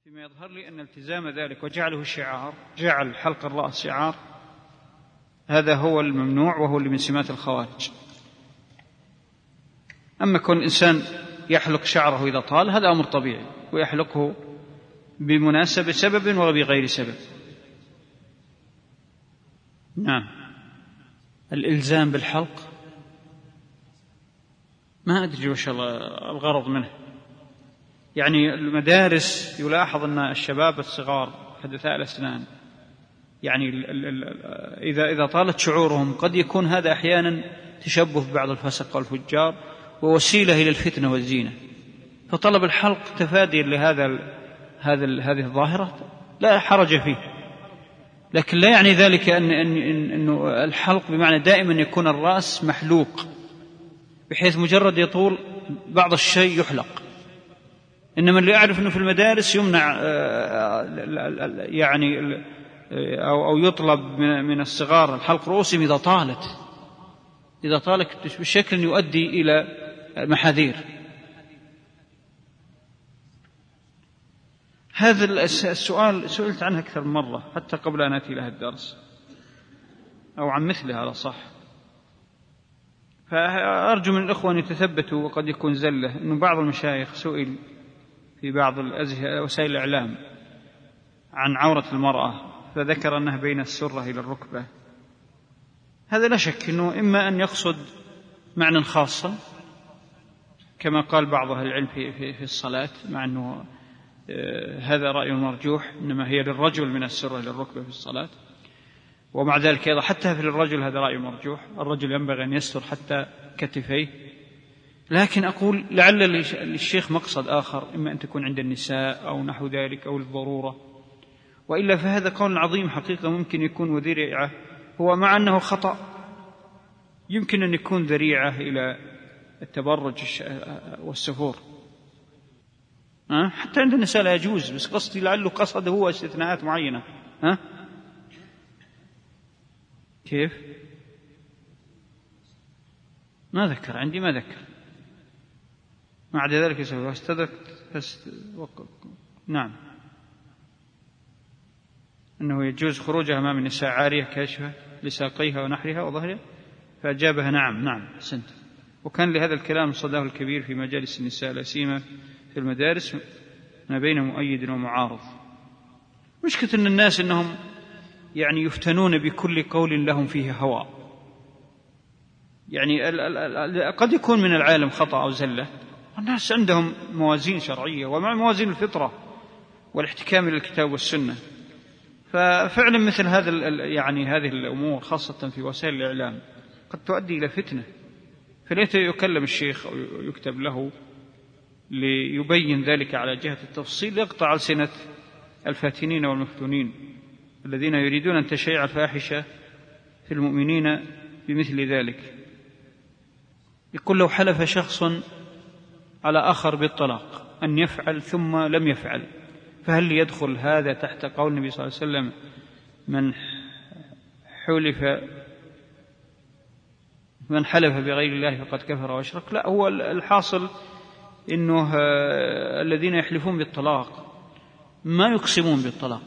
فيما يظهر لي أن التزام ذلك وجعله شعار، جعل حلق الرأس شعار، هذا هو الممنوع وهو اللي من سمات الخوارج. أما كون إنسان يحلق شعره إذا طال هذا أمر طبيعي، ويحلقه بمناسبة سبب وبغير سبب. نعم. الإلزام بالحلق ما أدري وش الغرض منه. يعني المدارس يلاحظ أن الشباب الصغار حدثاء الأسنان يعني إذا طالت شعورهم قد يكون هذا أحيانا تشبه ببعض الفسق والفجار ووسيلة إلى الفتنة والزينة، فطلب الحلق تفادي هذه الظاهرة لا حرج فيه، لكن لا يعني ذلك أن الحلق بمعنى دائما يكون الرأس محلوق بحيث مجرد يطول بعض الشيء يحلق. إنما اللي أعرف أنه في المدارس يمنع يعني أو يطلب من الصغار الحلق رؤوسهم إذا طالت بشكل يؤدي إلى محاذير. هذا السؤال سئلت عنه أكثر من مرة حتى قبل أن أتي إلى الدرس أو عن مثله على صح، فأرجو من الأخوة أن يتثبتوا، وقد يكون زلة أنه بعض المشايخ سئل في بعض وسائل الإعلام عن عورة المرأة فذكر أنها بين السرة إلى الركبة. هذا لا شك أنه إما أن يقصد معنى خاصا كما قال بعض أهل العلم في الصلاة، مع أنه هذا رأي مرجوح، إنما هي للرجل من السرة إلى الركبة في الصلاة، ومع ذلك أيضا حتى في الرجل هذا رأي مرجوح، الرجل ينبغي أن يستر حتى كتفيه. لكن أقول لعل للشيخ مقصد آخر، إما أن تكون عند النساء أو نحو ذلك أو للضرورة، وإلا فهذا قول عظيم حقيقة ممكن يكون وذريعة، هو مع أنه خطأ يمكن أن يكون ذريعة إلى التبرج والسفور. حتى عند النساء لا يجوز، بس قصدي لعله قصده هو استثناءات معينة. كيف؟ ما ذكر عندي، ما ذكر، ما عدا ذلك يسوي استدركت نعم، أنه يجوز خروجها أمام النساء عارية كاشفة لساقيها ونحرها وظهرها، فأجابها نعم سنت. وكان لهذا الكلام صداه الكبير في مجالس النساء لا سيما في المدارس ما بين مؤيد ومعارض. مشكلة أن الناس إنهم يعني يفتنون بكل قول لهم فيه هوى، يعني قد يكون من العالم خطأ أو زلة، الناس عندهم موازين شرعية ومع موازين الفطرة والاحتكام إلى الكتاب والسنة، ففعلا مثل هذه الأمور خاصة في وسائل الإعلام قد تؤدي إلى فتنة، فليت يكلم الشيخ أو يكتب له ليبين ذلك على جهة التفصيل، يقطع ألسنة الفاتنين والمفتونين الذين يريدون أن تشيع الفاحشة في المؤمنين بمثل ذلك. يقول لو حلف شخص على آخر بالطلاق أن يفعل ثم لم يفعل، فهل يدخل هذا تحت قول النبي صلى الله عليه وسلم من حلف بغير الله فقد كفر واشرك؟ لا، هو الحاصل إنه الذين يحلفون بالطلاق ما يقسمون بالطلاق،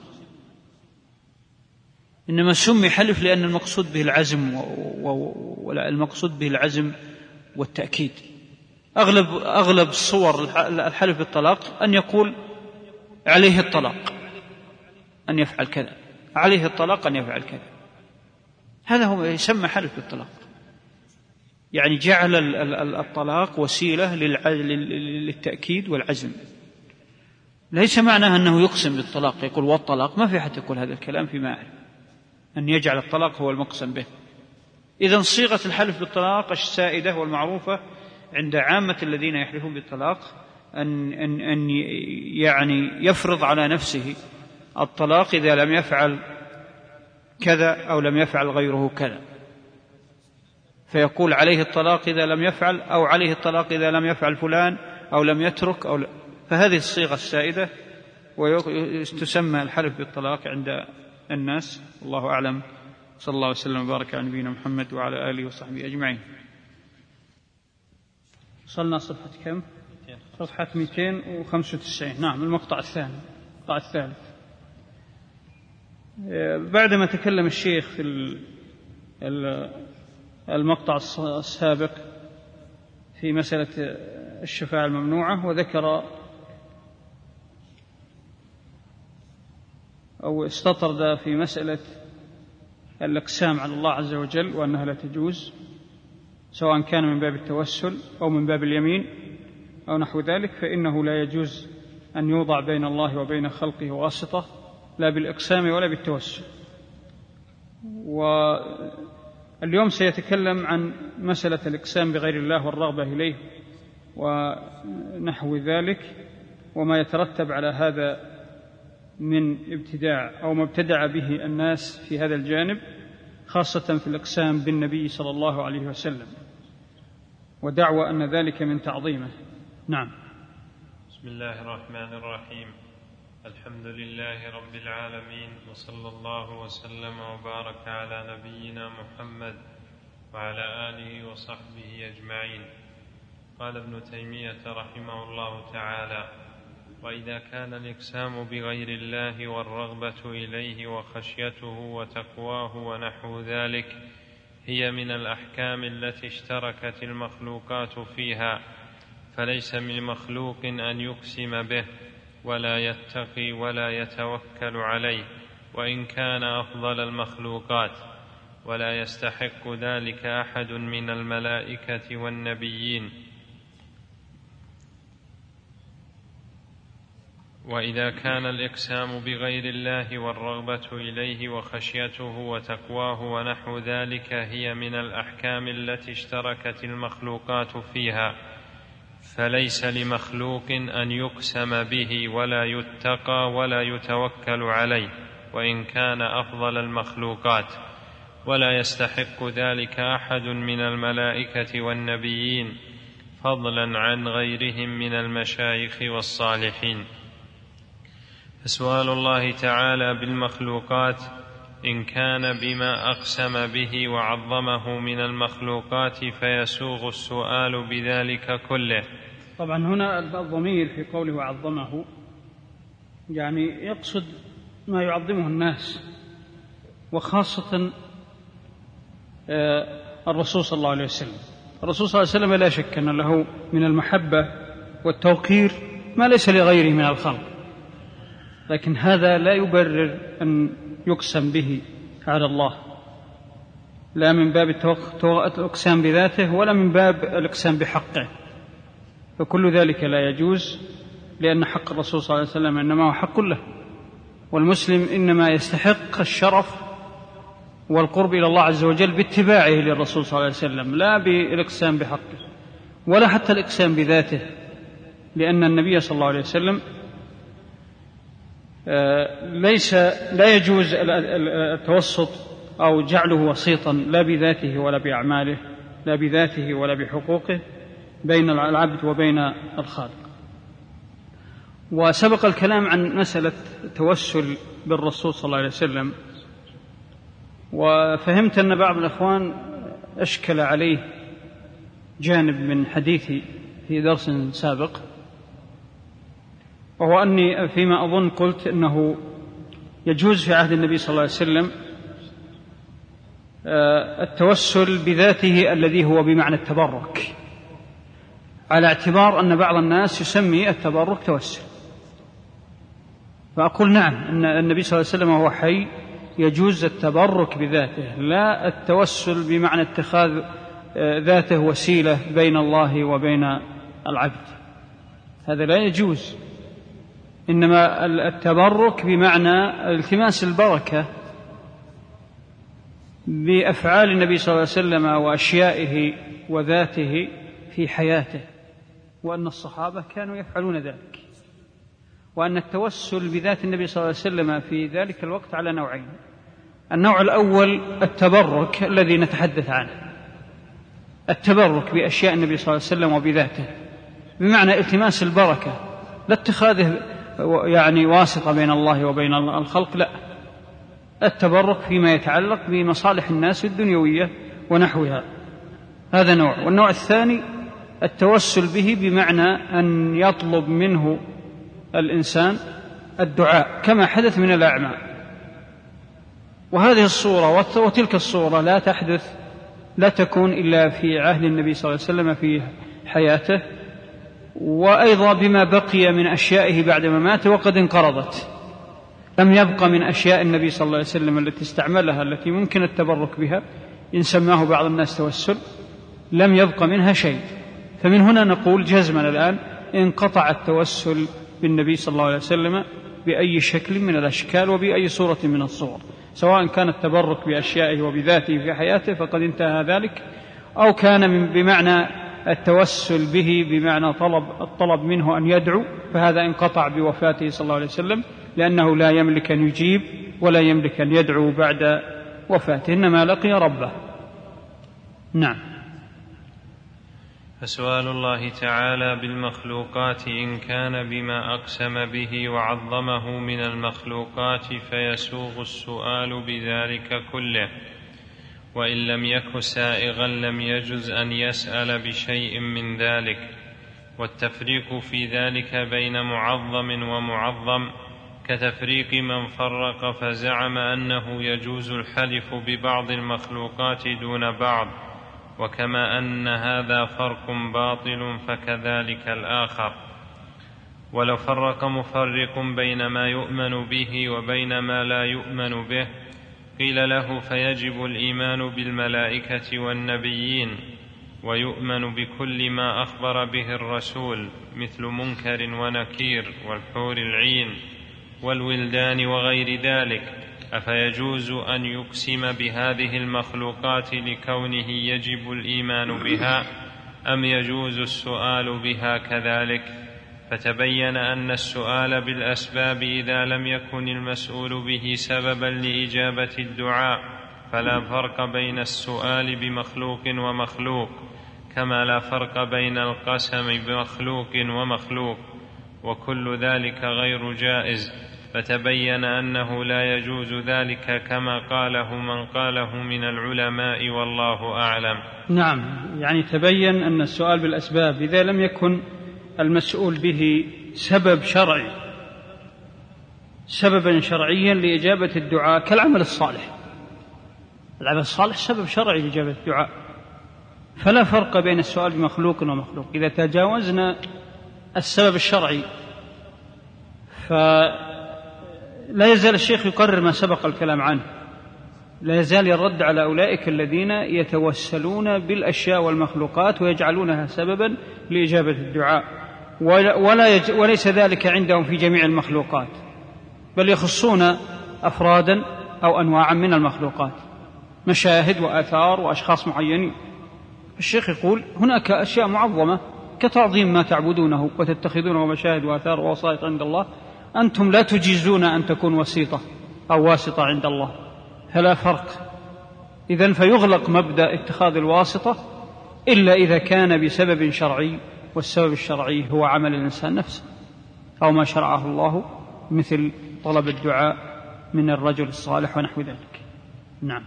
إنما سمي حلف لأن المقصود به العزم والمقصود به العزم والتأكيد. أغلب صور الحلف بالطلاق أن يقول عليه الطلاق أن يفعل كذا، عليه الطلاق أن يفعل كذا، هذا هو يسمى حلف بالطلاق، يعني جعل الطلاق وسيلة للتأكيد والعزم. ليس معناه أنه يقسم بالطلاق يقول والطلاق، ما في حد يقول هذا الكلام فيما أعرف أن يجعل الطلاق هو المقسم به. إذن صيغة الحلف بالطلاق السائدة والمعروفة عند عامة الذين يحلفون بالطلاق أن يعني يفرض على نفسه الطلاق إذا لم يفعل كذا أو لم يفعل غيره كذا، فيقول عليه الطلاق إذا لم يفعل، أو عليه الطلاق إذا لم يفعل فلان أو لم يترك فهذه الصيغة السائدة وتسمى الحلف بالطلاق عند الناس. الله أعلم، صلى الله وسلم وبارك على نبينا محمد وعلى آله وصحبه أجمعين. وصلنا صفحة كم؟ صفحة 295. نعم، المقطع الثاني. المقطع الثالث. بعدما تكلم الشيخ في المقطع السابق في مسألة الشفاعة الممنوعة، وذكر أو استطرد في مسألة الإقسام على الله عز وجل وأنها لا تجوز، سواء كان من باب التوسل أو من باب اليمين أو نحو ذلك، فإنه لا يجوز أن يوضع بين الله وبين خلقه واسطة، لا بالإقسام ولا بالتوسل. واليوم سيتكلم عن مسألة الإقسام بغير الله والرغبة إليه ونحو ذلك، وما يترتب على هذا من ابتداع أو ما ابتدع به الناس في هذا الجانب، خاصة في الإقسام بالنبي صلى الله عليه وسلم، ودعوى أن ذلك من تعظيمه. نعم. بسم الله الرحمن الرحيم. الحمد لله رب العالمين، وصلى الله وسلم وبارك على نبينا محمد وعلى آله وصحبه أجمعين. قال ابن تيمية رحمه الله تعالى: وإذا كان الإقسام بغير الله والرغبة إليه وخشيته وتقواه ونحو ذلك هي من الأحكام التي اشتركت المخلوقات فيها، فليس من مخلوق أن يقسم به ولا يتقي ولا يتوكل عليه وإن كان أفضل المخلوقات، ولا يستحق ذلك أحد من الملائكة والنبيين. وإذا كان الإقسام بغير الله والرغبة إليه وخشيته وتقواه ونحو ذلك هي من الأحكام التي اشتركت المخلوقات فيها، فليس لمخلوق أن يقسم به ولا يتقى ولا يتوكل عليه وإن كان أفضل المخلوقات، ولا يستحق ذلك أحد من الملائكة والنبيين، فضلا عن غيرهم من المشايخ والصالحين. فسؤال الله تعالى بالمخلوقات إن كان بما أقسم به وعظمه من المخلوقات فيسوغ السؤال بذلك كله. طبعا هنا الضمير في قوله وعظمه يعني يقصد ما يعظمه الناس، وخاصة الرسول صلى الله عليه وسلم. الرسول صلى الله عليه وسلم لا شك أن له من المحبة والتوقير ما ليس لغيره من الخلق، لكن هذا لا يبرر أن يقسم به على الله، لا من باب الإقسام بذاته ولا من باب الإقسام بحقه، فكل ذلك لا يجوز، لأن حق الرسول صلى الله عليه وسلم إنما هو حق له، والمسلم إنما يستحق الشرف والقرب إلى الله عز وجل باتباعه للرسول صلى الله عليه وسلم، لا بالإقسام بحقه ولا حتى الإقسام بذاته، لأن النبي صلى الله عليه وسلم لا يجوز التوسط أو جعله وسيطا لا بذاته ولا بأعماله، لا بذاته ولا بحقوقه بين العبد وبين الخالق. وسبق الكلام عن مسألة التوسل بالرسول صلى الله عليه وسلم، وفهمت أن بعض الأخوان أشكل عليه جانب من حديثي في درس سابق، وهو أني فيما أظن قلت أنه يجوز في عهد النبي صلى الله عليه وسلم التوسل بذاته الذي هو بمعنى التبرك، على اعتبار أن بعض الناس يسمي التبرك توسل. فأقول نعم، أن النبي صلى الله عليه وسلم وهو حي يجوز التبرك بذاته، لا التوسل بمعنى اتخاذ ذاته وسيلة بين الله وبين العبد، هذا لا يجوز. إنما التبرك بمعنى التماس البركة بأفعال النبي صلى الله عليه وسلم وأشيائه وذاته في حياته، وأن الصحابة كانوا يفعلون ذلك، وأن التوسل بذات النبي صلى الله عليه وسلم في ذلك الوقت على نوعين: النوع الأول التبرك الذي نتحدث عنه، التبرك بأشياء النبي صلى الله عليه وسلم وبذاته بمعنى التماس البركة، لا اتخاذه يعني واسطة بين الله وبين الخلق، لا، التبرك فيما يتعلق بمصالح الناس الدنيوية ونحوها، هذا نوع. والنوع الثاني التوسل به بمعنى أن يطلب منه الإنسان الدعاء كما حدث من الأعمى. وهذه الصورة وتلك الصورة لا تكون إلا في عهد النبي صلى الله عليه وسلم في حياته، وأيضا بما بقي من أشيائه بعد مماته وقد انقرضت. لم يبق من أشياء النبي صلى الله عليه وسلم التي استعملها التي ممكن التبرك بها إن سماه بعض الناس توسل، لم يبق منها شيء. فمن هنا نقول جزما الآن انقطع التوسل بالنبي صلى الله عليه وسلم بأي شكل من الأشكال وبأي صورة من الصور، سواء كان التبرك بأشيائه وبذاته في حياته فقد انتهى ذلك، أو كان بمعنى التوسل به بمعنى الطلب منه أن يدعو، فهذا انقطع بوفاته صلى الله عليه وسلم، لأنه لا يملك أن يجيب ولا يملك أن يدعو بعد وفاته، إنما لقي ربه. نعم. فسؤال الله تعالى بالمخلوقات إن كان بما أقسم به وعظمه من المخلوقات فيسوغ السؤال بذلك كله، وإن لم يك سائغا لم يجز أن يسأل بشيء من ذلك. والتفريق في ذلك بين معظم ومعظم كتفريق من فرق فزعم أنه يجوز الحلف ببعض المخلوقات دون بعض، وكما أن هذا فرق باطل فكذلك الآخر. ولو فرق مفرق بين ما يؤمن به وبين ما لا يؤمن به قيل له فيجب الإيمان بالملائكة والنبيين، ويؤمن بكل ما أخبر به الرسول مثل منكر ونكير والحور العين والولدان وغير ذلك. أفيجوز أن يقسم بهذه المخلوقات لكونه يجب الإيمان بها، أم يجوز السؤال بها كذلك؟ فتبين أن السؤال بالأسباب إذا لم يكن المسؤول به سببا لإجابة الدعاء فلا فرق بين السؤال بمخلوق ومخلوق، كما لا فرق بين القسم بمخلوق ومخلوق، وكل ذلك غير جائز. فتبين أنه لا يجوز ذلك كما قاله من قاله من العلماء، والله أعلم. نعم، يعني تبين أن السؤال بالأسباب إذا لم يكن المسؤول به سبب شرعي، سببا شرعيا لإجابة الدعاء كالعمل الصالح. العمل الصالح سبب شرعي لإجابة الدعاء، فلا فرق بين السؤال بمخلوق ومخلوق. إذا تجاوزنا السبب الشرعي فلا يزال الشيخ يقرر ما سبق الكلام عنه، لا يزال يرد على أولئك الذين يتوسلون بالأشياء والمخلوقات ويجعلونها سببا لإجابة الدعاء، وليس ذلك عندهم في جميع المخلوقات، بل يخصون أفرادا أو أنواعا من المخلوقات، مشاهد وآثار وأشخاص معينين. الشيخ يقول هناك أشياء معظمة كتعظيم ما تعبدونه وتتخذونه مشاهد وآثار ووسائط عند الله، أنتم لا تجيزون أن تكون وسيطة أو واسطة عند الله، فلا فرق. إذن فيغلق مبدأ اتخاذ الواسطة إلا إذا كان بسبب شرعي، والسبب الشرعي هو عمل الإنسان نفسه أو ما شرعه الله، مثل طلب الدعاء من الرجل الصالح ونحو ذلك. نعم.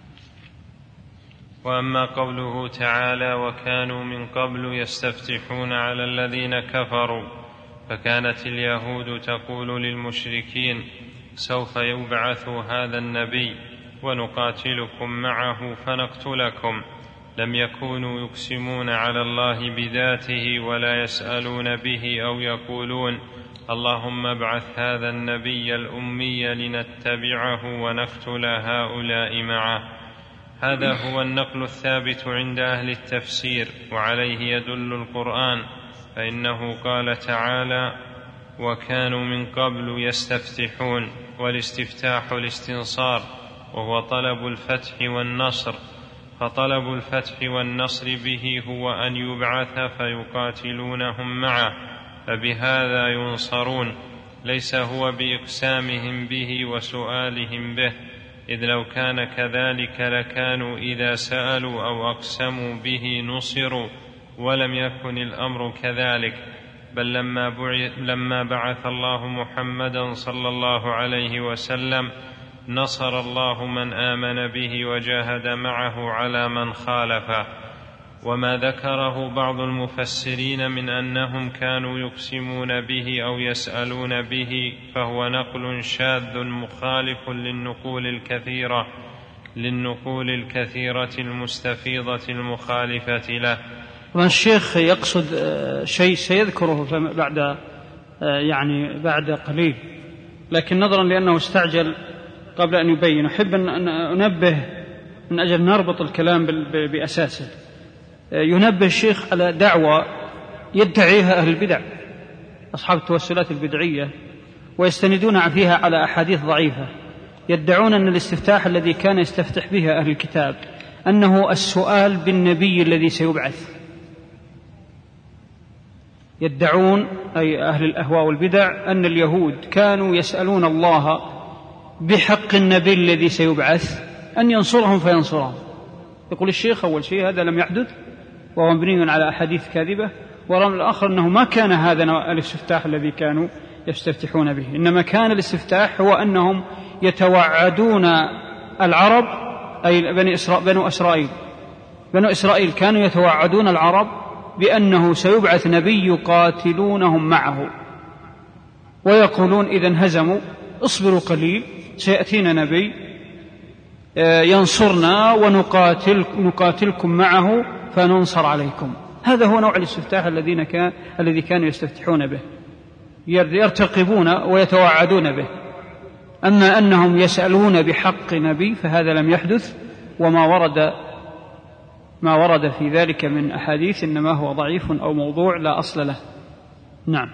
وأما قوله تعالى وكانوا من قبل يستفتحون على الذين كفروا، فكانت اليهود تقول للمشركين سوف يبعث هذا النبي ونقاتلكم معه فنقتلكم. لم يكونوا يقسمون على الله بذاته ولا يسألون به أو يقولون اللهم ابعث هذا النبي الأمي لنتبعه ونقتل هؤلاء معه. هذا هو النقل الثابت عند أهل التفسير، وعليه يدل القرآن، فإنه قال تعالى وكانوا من قبل يستفتحون، والاستفتاح الاستنصار وهو طلب الفتح والنصر، فطلب الفتح والنصر به هو أن يبعث فيقاتلونهم معه، فبهذا ينصرون، ليس هو بإقسامهم به وسؤالهم به، إذ لو كان كذلك لكانوا إذا سألوا أو أقسموا به نصروا، ولم يكن الأمر كذلك. بل لما بعث الله محمدا صلى الله عليه وسلم نصر الله من آمن به وجاهد معه على من خالفه. وما ذكره بعض المفسرين من أنهم كانوا يقسمون به أو يسألون به فهو نقل شاذ مخالف للنقول الكثيرة المستفيضة المخالفة له. والشيخ يقصد شيء سيذكره بعد قليل، لكن نظرا لأنه استعجل قبل أن يبين أحب أن أنبه من أجل نربط الكلام بأساسه. ينبه الشيخ على دعوة يدعيها أهل البدع أصحاب التوسلات البدعية، ويستندون فيها على أحاديث ضعيفة. يدعون أن الاستفتاح الذي كان يستفتح بها أهل الكتاب أنه السؤال بالنبي الذي سيبعث. يدعون أي أهل الأهواء والبدع أن اليهود كانوا يسألون الله بحق النبي الذي سيبعث أن ينصرهم فينصرهم. يقول الشيخ أول شيء هذا لم يحدث وهو مبني على أحاديث كاذبة، والأمر الآخر أنه ما كان هذا الاستفتاح الذي كانوا يستفتحون به، إنما كان الاستفتاح هو أنهم يتوعدون العرب أي بنو إسرائيل كانوا يتوعدون العرب بأنه سيبعث نبي يقاتلونهم معه، ويقولون إذا هزموا اصبروا قليل سيأتينا نبي ينصرنا ونقاتلكم معه فننصر عليكم. هذا هو نوع الاستفتاح الذي كانوا يستفتحون به، يرتقبون ويتوعدون به. أما أنهم يسألون بحق نبي فهذا لم يحدث، وما ورد في ذلك من أحاديث إنما هو ضعيف أو موضوع لا أصل له. نعم.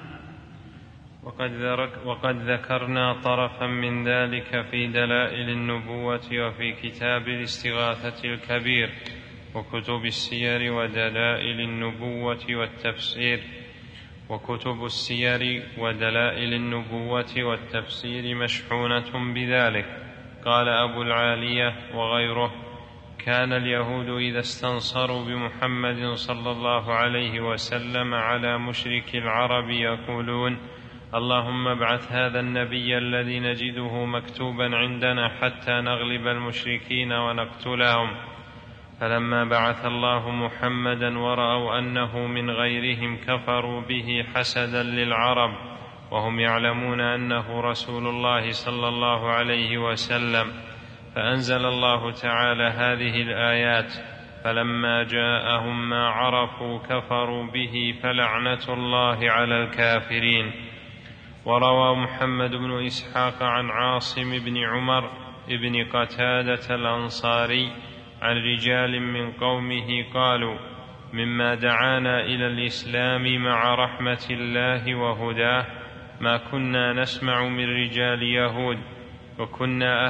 وقد ذكرنا طرفا من ذلك في دلائل النبوة وفي كتاب الاستغاثة الكبير وكتب السير ودلائل النبوة والتفسير. وكتب السير ودلائل النبوة والتفسير مشحونة بذلك. قال أبو العالية وغيره: كان اليهود إذا استنصروا بمحمد صلى الله عليه وسلم على مشرك العرب يقولون: اللهم ابعث هذا النبي الذي نجده مكتوبا عندنا حتى نغلب المشركين ونقتلهم. فلما بعث الله محمدا ورأوا أنه من غيرهم كفروا به حسدا للعرب، وهم يعلمون أنه رسول الله صلى الله عليه وسلم. فأنزل الله تعالى هذه الآيات: فلما جاءهم ما عرفوا كفروا به فلعنة الله على الكافرين. وروى محمد بن إسحاق عن عاصم بن عمر بن قتادة الأنصاري عن رجال من قومه قالوا: مما دعانا إلى الإسلام مع رحمة الله وهداه ما كنا نسمع من رجال يهود، وكنا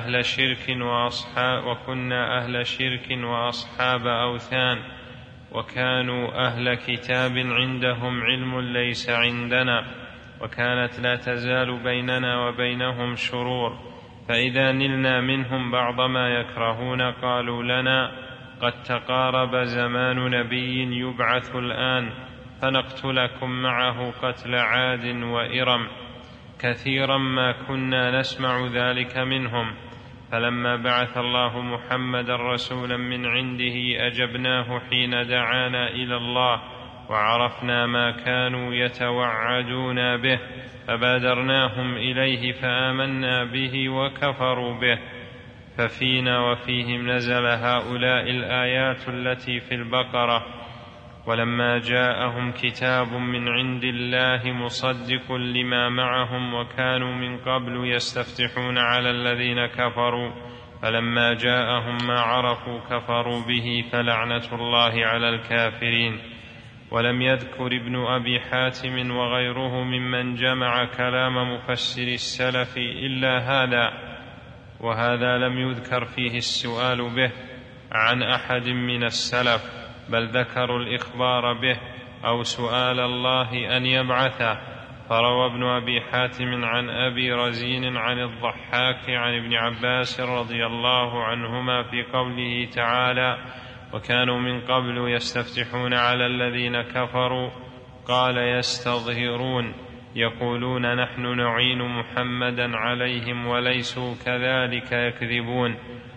أهل شرك وأصحاب أوثان، وكانوا أهل كتاب عندهم علم ليس عندنا، وكانت لا تزال بيننا وبينهم شرور، فإذا نلنا منهم بعض ما يكرهون قالوا لنا: قد تقارب زمان نبي يبعث الآن فنقتلكم معه قتل عاد وإرم. كثيرا ما كنا نسمع ذلك منهم، فلما بعث الله محمدا رسولا من عنده أجبناه حين دعانا إلى الله، وعرفنا ما كانوا يتوعدون به فبادرناهم إليه فآمنا به وكفروا به. ففينا وفيهم نزل هؤلاء الآيات التي في البقرة: ولما جاءهم كتاب من عند الله مصدق لما معهم وكانوا من قبل يستفتحون على الذين كفروا فلما جاءهم ما عرفوا كفروا به فلعنة الله على الكافرين. ولم يذكر ابن أبي حاتم وغيره ممن جمع كلام مفسر السلف إلا هذا، وهذا لم يذكر فيه السؤال به عن أحد من السلف، بل ذكروا الإخبار به أو سؤال الله أن يبعثه. فروى ابن أبي حاتم عن أبي رزين عن الضحاك عن ابن عباس رضي الله عنهما في قوله تعالى: وكانوا من قبل يستفتحون على الذين كفروا، قال: يستظهرون يقولون نحن نعين محمدا عليهم وليسوا كذلك يكذبون.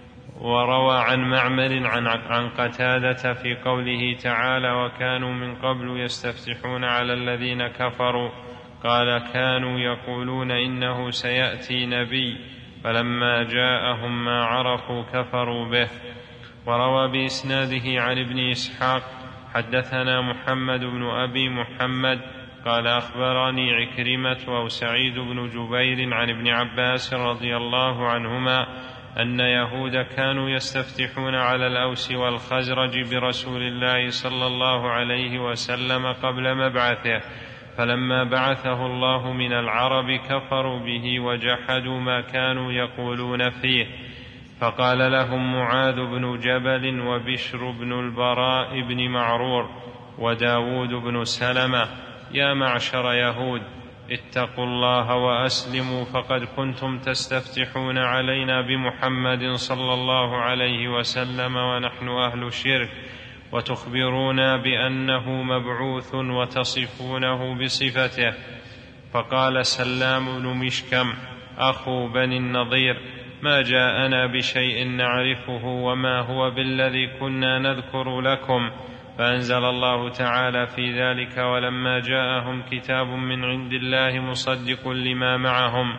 وروى عن معمر عن قتادة في قوله تعالى وكانوا من قبل يستفتحون على الذين كفروا قال كانوا يقولون إنه سيأتي نبي فلما جاءهم ما عرفوا كفروا به. وروى بإسناده عن ابن إسحاق حدثنا محمد بن أبي محمد قال أخبرني عكرمة أو سعيد بن جبير عن ابن عباس رضي الله عنهما أن يهود كانوا يستفتحون على الأوس والخزرج برسول الله صلى الله عليه وسلم قبل مبعثه، فلما بعثه الله من العرب كفروا به وجحدوا ما كانوا يقولون فيه، فقال لهم معاذ بن جبل وبشر بن البراء بن معرور وداود بن سلمة يا معشر يهود اتقوا الله وأسلموا فقد كنتم تستفتحون علينا بمحمد صلى الله عليه وسلم ونحن أهل شرك وتخبرونا بأنه مبعوث وتصفونه بصفته. فقال سلام بن مشكم أخو بني النضير ما جاءنا بشيء نعرفه وما هو بالذي كنا نذكر لكم، فأنزل الله تعالى في ذلك ولما جاءهم كتاب من عند الله مصدق لما معهم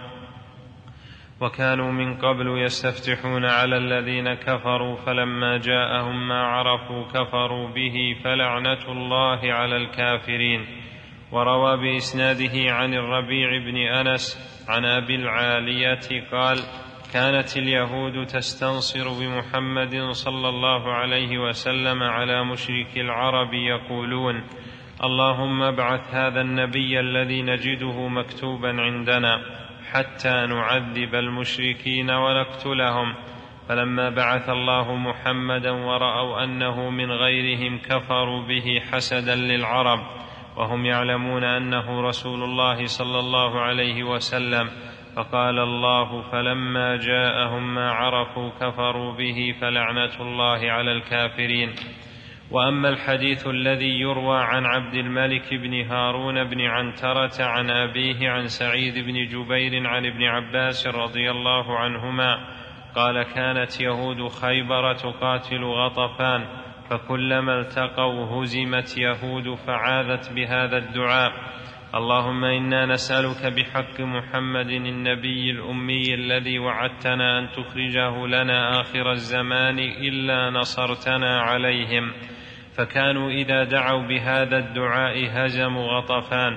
وكانوا من قبل يستفتحون على الذين كفروا فلما جاءهم ما عرفوا كفروا به فلعنة الله على الكافرين. وروى بإسناده عن الربيع بن أنس عن أبي العالية قال كانت اليهود تستنصر بمحمد صلى الله عليه وسلم على مشرك العرب يقولون اللهم ابعث هذا النبي الذي نجده مكتوبا عندنا حتى نعذب المشركين ونقتلهم، فلما بعث الله محمدا ورأوا أنه من غيرهم كفروا به حسدا للعرب وهم يعلمون أنه رسول الله صلى الله عليه وسلم، فقال الله فلما جاءهم ما عرفوا كفروا به فلعنة الله على الكافرين. وأما الحديث الذي يروى عن عبد الملك بن هارون بن عنترة عن أبيه عن سعيد بن جبير عن ابن عباس رضي الله عنهما قال كانت يهود خيبر تقاتل غطفان فكلما التقوا هزمت يهود فعاذت بهذا الدعاء اللهم إنا نسألك بحق محمد النبي الأمي الذي وعدتنا أن تخرجه لنا آخر الزمان إلا نصرتنا عليهم، فكانوا إذا دعوا بهذا الدعاء هزموا غطفان،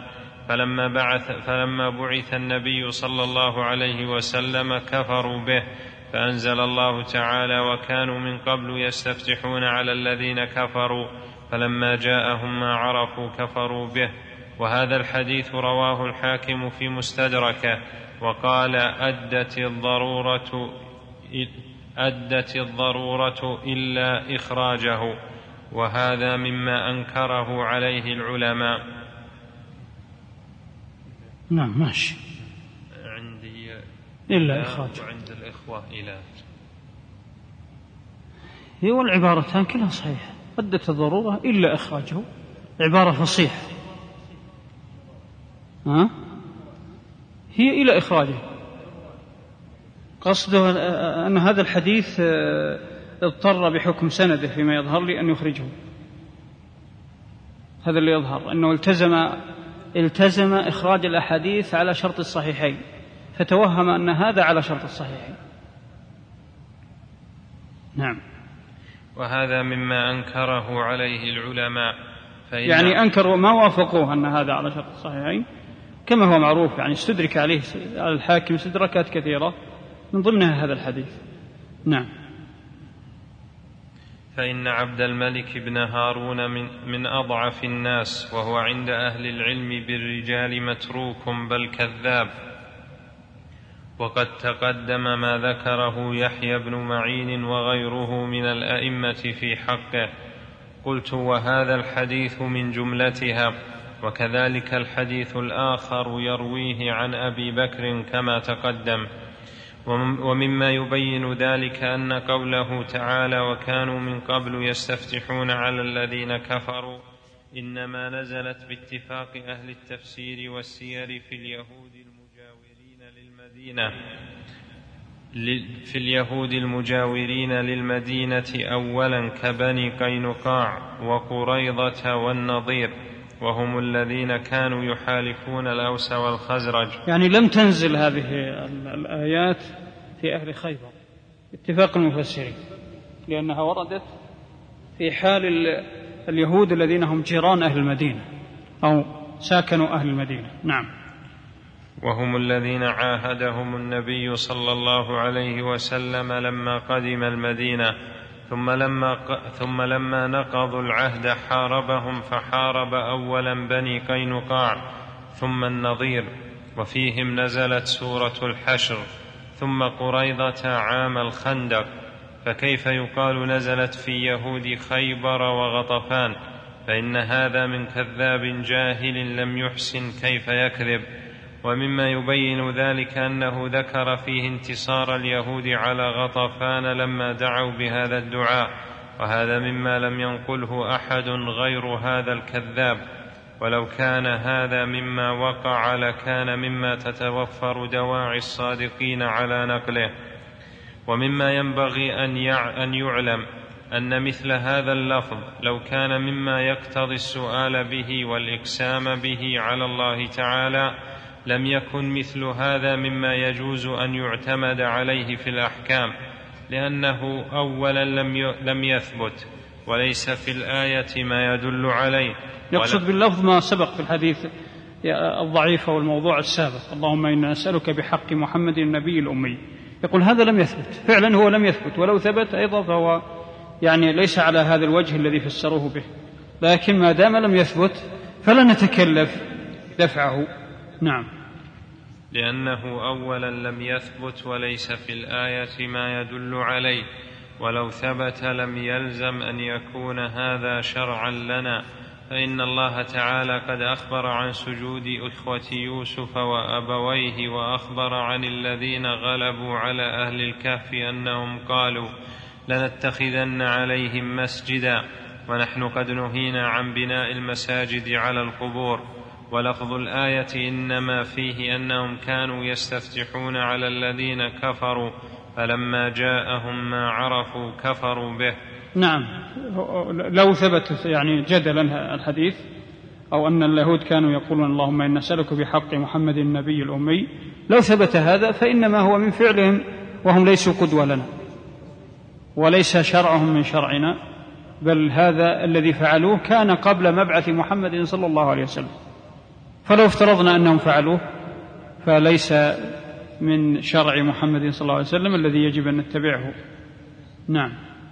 فلما بعث النبي صلى الله عليه وسلم كفروا به، فأنزل الله تعالى وكانوا من قبل يستفتحون على الذين كفروا فلما جاءهم ما عرفوا كفروا به. وهذا الحديث رواه الحاكم في مستدركه وقال أدت الضرورة إلا إخراجه، وهذا مما أنكره عليه العلماء. نعم ماشي. عندي إلا إخراجه وعند الإخوة إلى هي والعبارتان كلها صحيحة. أدت الضرورة إلا إخراجه عبارة فصيحة هي إلى إخراجه. قصده أن هذا الحديث اضطر بحكم سنده فيما يظهر لي أن يخرجه، هذا اللي يظهر أنه التزم إخراج الأحاديث على شرط الصحيحين، فتوهم أن هذا على شرط الصحيحين. نعم. وهذا مما أنكره عليه العلماء، يعني أنكروا ما وافقوه أن هذا على شرط الصحيحين كما هو معروف، يعني استدرك عليه الحاكم استدراكات كثيرة من ضمنها هذا الحديث. نعم. فإن عبد الملك بن هارون من أضعف الناس، وهو عند أهل العلم بالرجال متروك بل كذاب، وقد تقدم ما ذكره يحيى بن معين وغيره من الأئمة في حقه. قلت وهذا الحديث من جملتها، وكذلك الحديث الآخر يرويه عن أبي بكر كما تقدم. ومما يبين ذلك أن قوله تعالى وكانوا من قبل يستفتحون على الذين كفروا إنما نزلت باتفاق أهل التفسير والسير في اليهود المجاورين للمدينة، في اليهود المجاورين للمدينة أولا كبني قينقاع وقريظة والنضير، وهم الذين كانوا يحالفون الأوس والخزرج. يعني لم تنزل هذه الآيات في أهل خيبر اتفاق المفسرين، لأنها وردت في حال اليهود الذين هم جيران أهل المدينة أو ساكنوا أهل المدينة. نعم. وهم الذين عاهدهم النبي صلى الله عليه وسلم لما قدم المدينة، ثم لما نقضوا العهد حاربهم، فحارب أولا بني قينقاع ثم النضير، وفيهم نزلت سورة الحشر، ثم قريظة عام الخندق. فكيف يقال نزلت في يهود خيبر وغطفان؟ فإن هذا من كذاب جاهل لم يحسن كيف يكذب. ومما يبين ذلك أنه ذكر فيه انتصار اليهود على غطفان لما دعوا بهذا الدعاء، وهذا مما لم ينقله أحد غير هذا الكذاب. ولو كان هذا مما وقع لكان مما تتوفر دواعي الصادقين على نقله. ومما ينبغي أن يعلم أن مثل هذا اللفظ لو كان مما يقتضي السؤال به والإقسام به على الله تعالى لم يكن مثل هذا مما يجوز أن يعتمد عليه في الأحكام، لأنه أولا لم يثبت، وليس في الآية ما يدل عليه. يقصد باللفظ ما سبق في الحديث الضعيف والموضوع السابق: اللهم إنا نسألك بحق محمد النبي الأمي. يقول هذا لم يثبت، فعلا هو لم يثبت، ولو ثبت أيضا فهو يعني ليس على هذا الوجه الذي فسروه به، لكن ما دام لم يثبت فلا نتكلف دفعه. نعم. لأنه أولا لم يثبت وليس في الآية ما يدل عليه، ولو ثبت لم يلزم أن يكون هذا شرعا لنا، فإن الله تعالى قد أخبر عن سجود إخوة يوسف وأبويه، وأخبر عن الذين غلبوا على أهل الكهف أنهم قالوا لنتخذن عليهم مسجدا، ونحن قد نهينا عن بناء المساجد على القبور. ولفظ الآية إنما فيه أنهم كانوا يستفتحون على الذين كفروا، فلما جاءهم ما عرفوا كفروا به. نعم. لو ثبت يعني جدلا الحديث، أو أن اليهود كانوا يقولون اللهم إنا نسألك بحق محمد النبي الأمي، لو ثبت هذا فإنما هو من فعلهم، وهم ليسوا قدوة لنا وليس شرعهم من شرعنا، بل هذا الذي فعلوه كان قبل مبعث محمد صلى الله عليه وسلم. فلو افترضنا أنهم فعلوه فليس من شرع محمد صلى الله عليه وسلم الذي يجب أن نتبعه. نعم.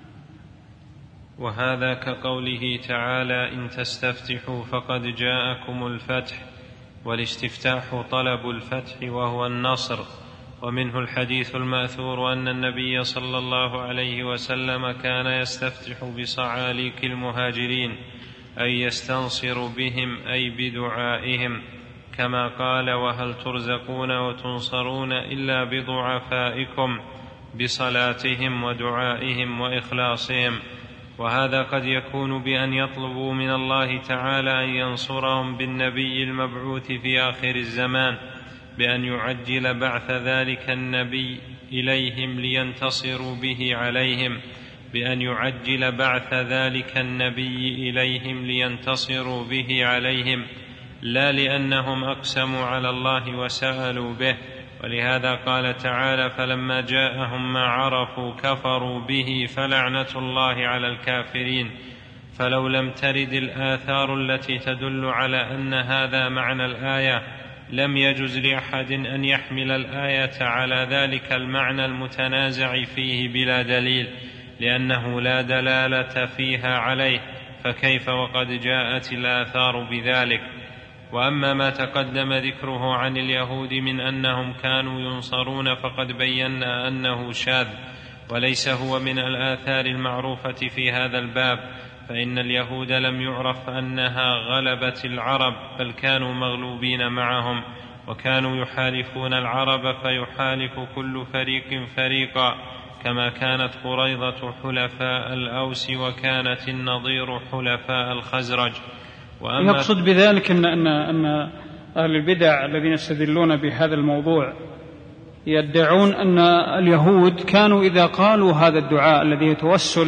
وهذا كقوله تعالى إن تستفتحوا فقد جاءكم الفتح، والاستفتاح طلب الفتح وهو النصر. ومنه الحديث المأثور أن النبي صلى الله عليه وسلم كان يستفتح بصعاليك المهاجرين، أي يستنصر بهم أي بدعائهم، كما قال وهل ترزقون وتنصرون إلا بضعفائكم، بصلاتهم ودعائهم وإخلاصهم. وهذا قد يكون بأن يطلبوا من الله تعالى أن ينصرهم بالنبي المبعوث في آخر الزمان، بأن يعجل بعث ذلك النبي إليهم لينتصروا به عليهم، بأن يعجل بعث ذلك النبي إليهم لينتصروا به عليهم، لا لأنهم أقسموا على الله وسألوا به. ولهذا قال تعالى فلما جاءهم ما عرفوا كفروا به فلعنة الله على الكافرين. فلو لم ترد الآثار التي تدل على أن هذا معنى الآية لم يجز لأحد أن يحمل الآية على ذلك المعنى المتنازع فيه بلا دليل، لأنه لا دلالة فيها عليه، فكيف وقد جاءت الآثار بذلك. وأما ما تقدم ذكره عن اليهود من أنهم كانوا ينصرون فقد بينا أنه شاذ، وليس هو من الآثار المعروفة في هذا الباب، فإن اليهود لم يعرف أنها غلبت العرب، بل كانوا مغلوبين معهم، وكانوا يحالفون العرب فيحالف كل فريق فريقا، كما كانت قريظة حلفاء الأوس وكانت النضير حلفاء الخزرج. يقصد بذلك أن أهل البدع الذين يستدلون بهذا الموضوع يدعون أن اليهود كانوا إذا قالوا هذا الدعاء الذي يتوسل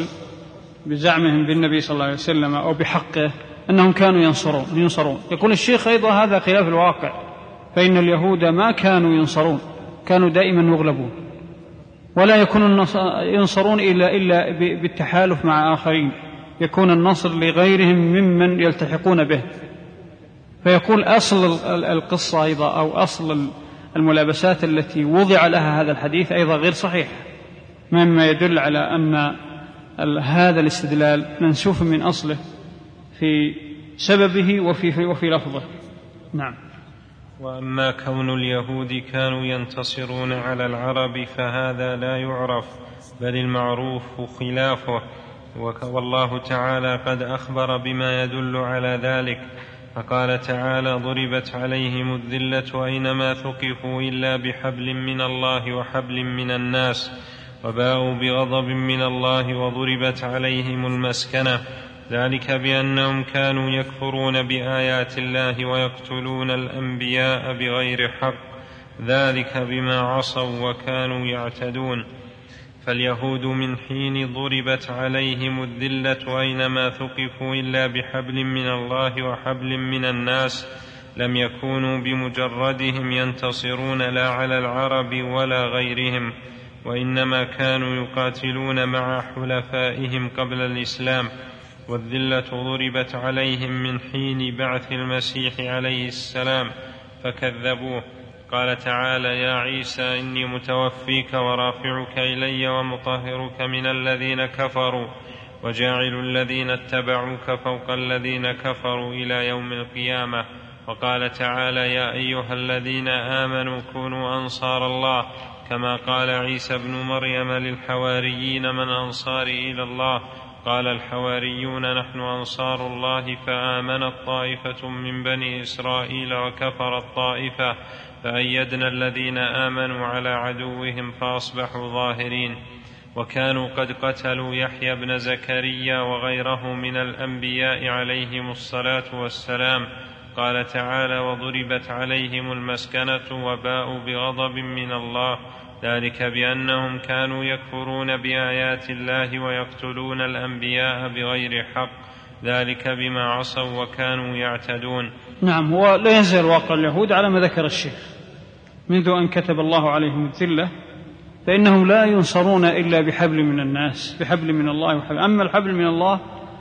بزعمهم بالنبي صلى الله عليه وسلم أو بحقه أنهم كانوا ينصرون. يقول الشيخ أيضا هذا خلاف الواقع، فإن اليهود ما كانوا ينصرون، كانوا دائما يغلبون، ولا يكون ينصرون إلا بالتحالف مع آخرين، يكون النصر لغيرهم ممن يلتحقون به. فيقول أصل القصة أيضا أو أصل الملابسات التي وضع لها هذا الحديث أيضا غير صحيح، مما يدل على أن هذا الاستدلال منسوف من أصله في سببه وفي لفظه. نعم. وأما كون اليهود كانوا ينتصرون على العرب فهذا لا يعرف، بل المعروف خلافه، والله تعالى قد أخبر بما يدل على ذلك، فقال تعالى: ضربت عليهم الذلة أينما ثقفوا إلا بحبل من الله وحبل من الناس وباءوا بغضب من الله وضربت عليهم المسكنة، ذلك بأنهم كانوا يكفرون بآيات الله ويقتلون الأنبياء بغير حق، ذلك بما عصوا وكانوا يعتدون. فاليهود من حين ضربت عليهم الذلة أينما ثقفوا إلا بحبل من الله وحبل من الناس لم يكونوا بمجردهم ينتصرون لا على العرب ولا غيرهم، وإنما كانوا يقاتلون مع حلفائهم قبل الإسلام. والذلة ضربت عليهم من حين بعث المسيح عليه السلام فكذبوه. قال تعالى: يا عيسى إني متوفيك ورافعك إلي ومطهرك من الذين كفروا وجاعل الذين اتبعوك فوق الذين كفروا إلى يوم القيامة. وقال تعالى: يا أيها الذين آمنوا كونوا أنصار الله، كما قال عيسى ابن مريم للحواريين: من أنصاري إلى الله؟ قال الحواريون: نحن أنصار الله. فآمنت طائفة من بني إسرائيل وكفرت طائفة، فأيدنا الذين آمنوا على عدوهم فأصبحوا ظاهرين. وكانوا قد قتلوا يحيى بن زكريا وغيره من الأنبياء عليهم الصلاة والسلام. قال تعالى: وضربت عليهم المسكنة وباءوا بغضب من الله، ذلك بأنهم كانوا يكفرون بآيات الله ويقتلون الأنبياء بغير حق، ذلك بما عصوا وكانوا يعتدون. نعم. هو لا يزال واقع اليهود على ما ذكر الشيخ، منذ أن كتب الله عليهم الذلة فإنهم لا ينصرون إلا بحبل من الناس، بحبل من الله وحبل. أما الحبل من الله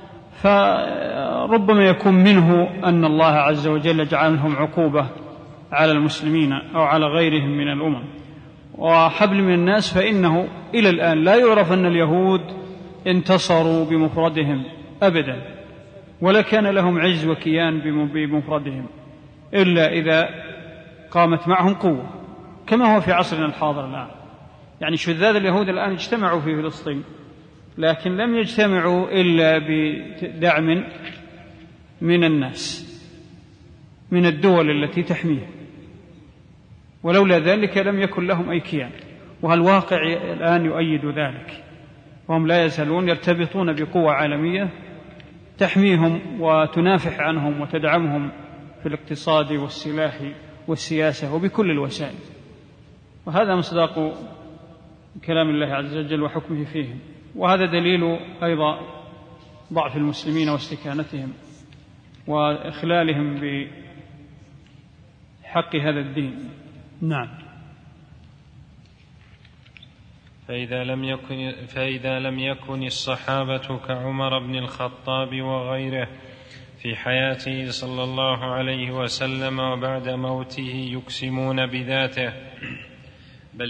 فربما يكون منه أن الله عز وجل جعلهم عقوبة على المسلمين أو على غيرهم من الأمم. وحبل من الناس فإنه إلى الآن لا يعرف أن اليهود انتصروا بمفردهم أبدا، ولا كان لهم عز وكيان بمفردهم إلا إذا قامت معهم قوة، كما هو في عصرنا الحاضر الآن. يعني شذاذ اليهود الآن اجتمعوا في فلسطين، لكن لم يجتمعوا إلا بدعم من الناس، من الدول التي تحميهم، ولولا ذلك لم يكن لهم أي كيان. والواقع الآن يؤيد ذلك، وهم لا يزالون يرتبطون بقوة عالمية تحميهم وتنافح عنهم وتدعمهم في الاقتصاد والسلاح والسياسة وبكل الوسائل. وهذا مصداق كلام الله عز وجل وحكمه فيهم، وهذا دليل أيضا ضعف المسلمين واستكانتهم وإخلالهم بحق هذا الدين. نعم. فإذا لم يكن الصحابة كعمر بن الخطاب وغيره في حياته صلى الله عليه وسلم وبعد موته يقسمون بذاته، بل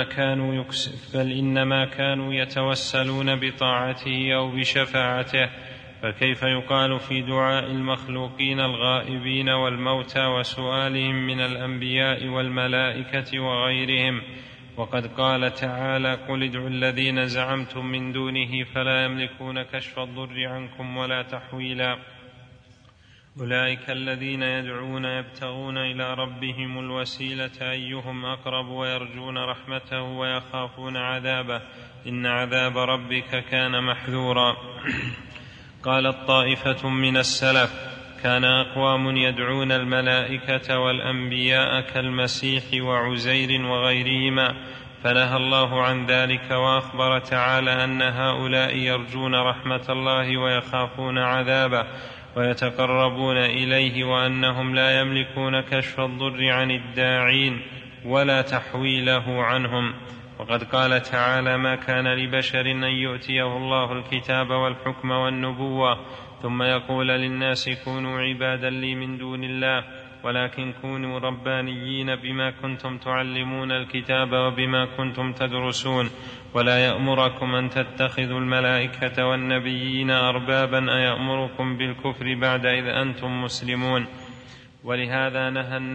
إنما كانوا يتوسلون بطاعته أو بشفاعته، فكيف يقال في دعاء المخلوقين الغائبين والموتى وسؤالهم من الأنبياء والملائكة وغيرهم؟ وقد قال تعالى: قل ادعوا الذين زعمتم من دونه فلا يملكون كشف الضر عنكم ولا تحويلا، أولئك الذين يدعون يبتغون إلى ربهم الوسيلة أيهم أقرب ويرجون رحمته ويخافون عذابه، إن عذاب ربك كان محذورا. قالت طائفة من السلف: كان أقوام يدعون الملائكة والأنبياء كالمسيح وعزير وغيرهما، فنهى الله عن ذلك، وأخبر تعالى أن هؤلاء يرجون رحمة الله ويخافون عذابه ويتقربون إليه، وأنهم لا يملكون كشف الضر عن الداعين ولا تحويله عنهم. وقد قال تعالى: ما كان لبشر أن يؤتيه الله الكتاب والحكم والنبوة ثم يقول للناس كونوا عبادا لي من دون الله، ولكن كونوا ربانيين بما كنتم تعلمون الكتاب وبما كنتم تدرسون، ولا يأمركم أن تتخذوا الملائكة والنبيين أربابا أيأمركم بالكفر بعد إذ أنتم مسلمون. ولهذا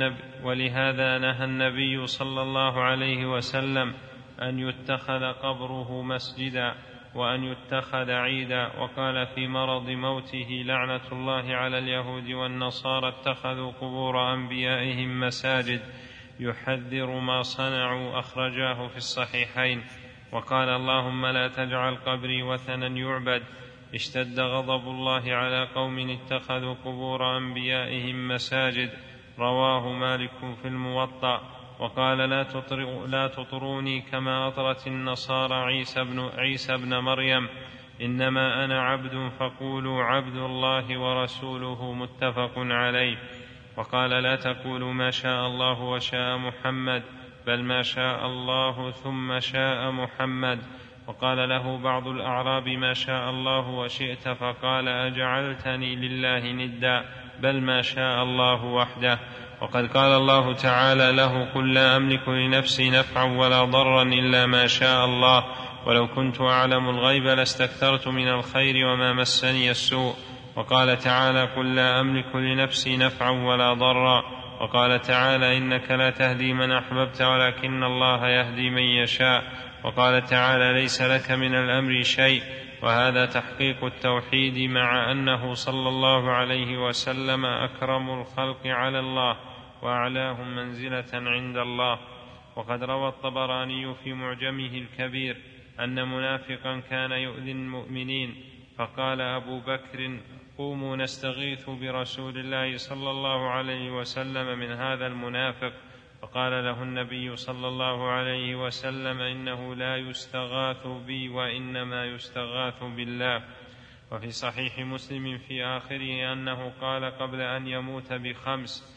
نهى النبي صلى الله عليه وسلم أن يتخذ قبره مسجدا وأن يتخذ عيدا. وقال في مرض موته: لعنة الله على اليهود والنصارى اتخذوا قبور أنبيائهم مساجد، يحذر ما صنعوا، أخرجاه في الصحيحين. وقال: اللهم لا تجعل قبري وثنا يعبد. اشتد غضب الله على قوم اتخذوا قبور أنبيائهم مساجد، رواه مالك في الموطأ. وقال: لا تطروني كما أطرت النصارى عيسى بن مريم، إنما أنا عبد فقولوا عبد الله ورسوله، متفق عليه. وقال: لا تقولوا ما شاء الله وشاء محمد، بل ما شاء الله ثم شاء محمد. وقال له بعض الأعراب: ما شاء الله وشئت، فقال: أجعلتني لله ندا، بل ما شاء الله وحده. وقد قال الله تعالى له: قل لا أملك لنفسي نفعا ولا ضرا إلا ما شاء الله، ولو كنت أعلم الغيب لاستكثرت من الخير وما مسني السوء. وقال تعالى: قل لا أملك لنفسي نفعا ولا ضرا. وقال تعالى: إنك لا تهدي من أحببت ولكن الله يهدي من يشاء. وقال تعالى: ليس لك من الأمر شيء. وهذا تحقيق التوحيد، مع أنه صلى الله عليه وسلم أكرم الخلق على الله وأعلاهم منزلة عند الله. وقد روى الطبراني في معجمه الكبير أن منافقا كان يؤذي المؤمنين، فقال أبو بكر: قوموا نستغيث برسول الله صلى الله عليه وسلم من هذا المنافق. فقال له النبي صلى الله عليه وسلم: إنه لا يستغاث بي وإنما يستغاث بالله. وفي صحيح مسلم في آخره أنه قال قبل أن يموت ب5: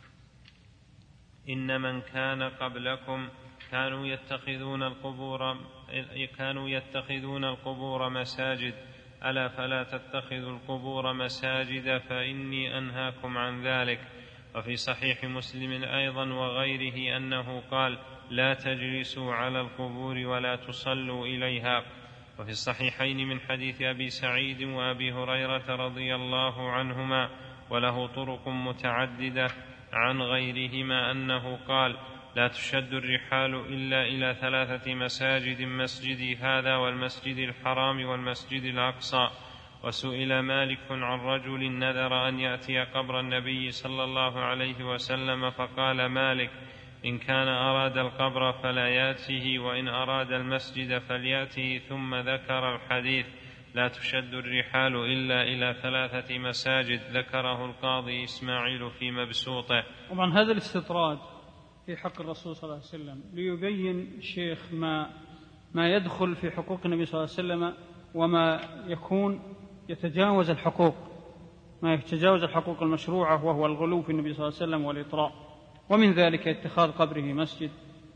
إن من كان قبلكم كانوا يتخذون القبور مساجد، ألا فلا تتخذوا القبور مساجد فإني أنهاكم عن ذلك. وفي صحيح مسلم أيضا وغيره أنه قال: لا تجلسوا على القبور ولا تصلوا إليها. وفي الصحيحين من حديث أبي سعيد وأبي هريرة رضي الله عنهما وله طرق متعددة عن غيرهما أنه قال: لا تشد الرحال إلا إلى 3 مساجد، مسجدي هذا والمسجد الحرام والمسجد الأقصى. وسئل مالك عن رجل نذر أن يأتي قبر النبي صلى الله عليه وسلم، فقال مالك: إن كان أراد القبر فلا يأته، وإن أراد المسجد فليأته. ثم ذكر الحديث: لا تشد الرحال إلا إلى 3 مساجد، ذكره القاضي إسماعيل في مبسوطه. طبعا هذا الاستطراد في حق الرسول صلى الله عليه وسلم ليبين الشيخ ما يدخل في حقوق النبي صلى الله عليه وسلم وما يكون يتجاوز الحقوق، ما يتجاوز الحقوق المشروعة، وهو الغلو في النبي صلى الله عليه وسلم والإطراء. ومن ذلك اتخاذ قبره مسجد،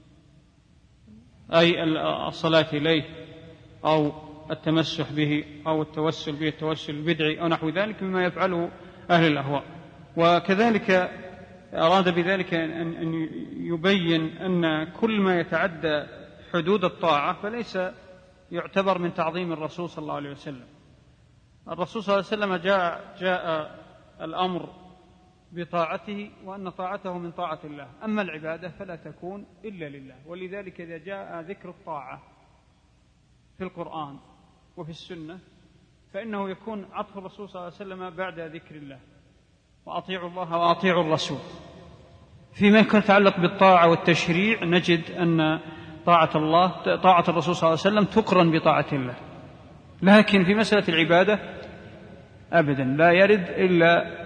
أي الصلاة إليه أو التمسح به أو التوسل به، التوسل البدعي أو نحو ذلك مما يفعله أهل الأهواء. وكذلك أراد بذلك أن يبين أن كل ما يتعدى حدود الطاعة فليس يعتبر من تعظيم الرسول صلى الله عليه وسلم. الرسول صلى الله عليه وسلم جاء الأمر بطاعته، وأن طاعته من طاعة الله، أما العبادة فلا تكون إلا لله. ولذلك إذا جاء ذكر الطاعة في القرآن وفي السنة فإنه يكون عطف الرسول صلى الله عليه وسلم بعد ذكر الله، وأطيعوا الله وأطيعوا الرسول. فيما يتعلق بالطاعة والتشريع نجد أن طاعة الرسول صلى الله عليه وسلم تقرن بطاعة الله، لكن في مسألة العبادة أبدا لا يرد إلا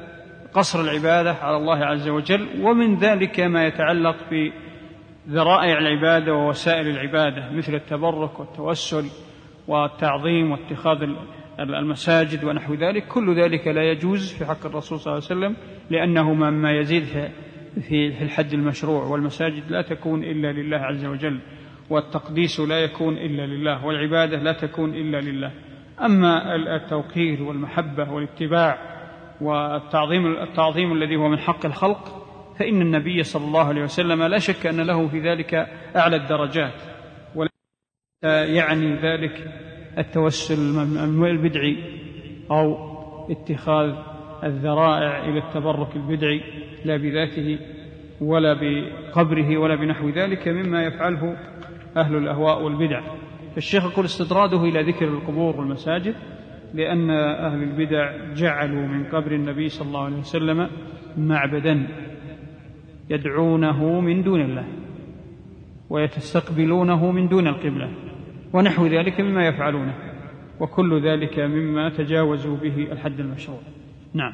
قصر العبادة على الله عز وجل، ومن ذلك ما يتعلق بذرائع العبادة ووسائل العبادة مثل التبرك والتوسل والتعظيم واتخاذ المساجد ونحو ذلك. كل ذلك لا يجوز في حق الرسول صلى الله عليه وسلم، لأنه مما يزيد في الحد المشروع، والمساجد لا تكون إلا لله عز وجل، والتقديس لا يكون إلا لله، والعبادة لا تكون إلا لله. أما التوقير والمحبة والاتباع والتعظيم الذي هو من حق الخلق، فإن النبي صلى الله عليه وسلم لا شك أن له في ذلك أعلى الدرجات، ولا يعني ذلك التوسل البدعي أو اتخاذ الذرائع إلى التبرك البدعي لا بذاته ولا بقبره ولا بنحو ذلك مما يفعله أهل الأهواء والبدع. فالشيخ يقول استطراده إلى ذكر القبور والمساجد لأن أهل البدع جعلوا من قبر النبي صلى الله عليه وسلم معبدا يدعونه من دون الله ويتستقبلونه من دون القبلة ونحو ذلك مما يفعلونه، وكل ذلك مما تجاوزوا به الحد المشروع. نعم.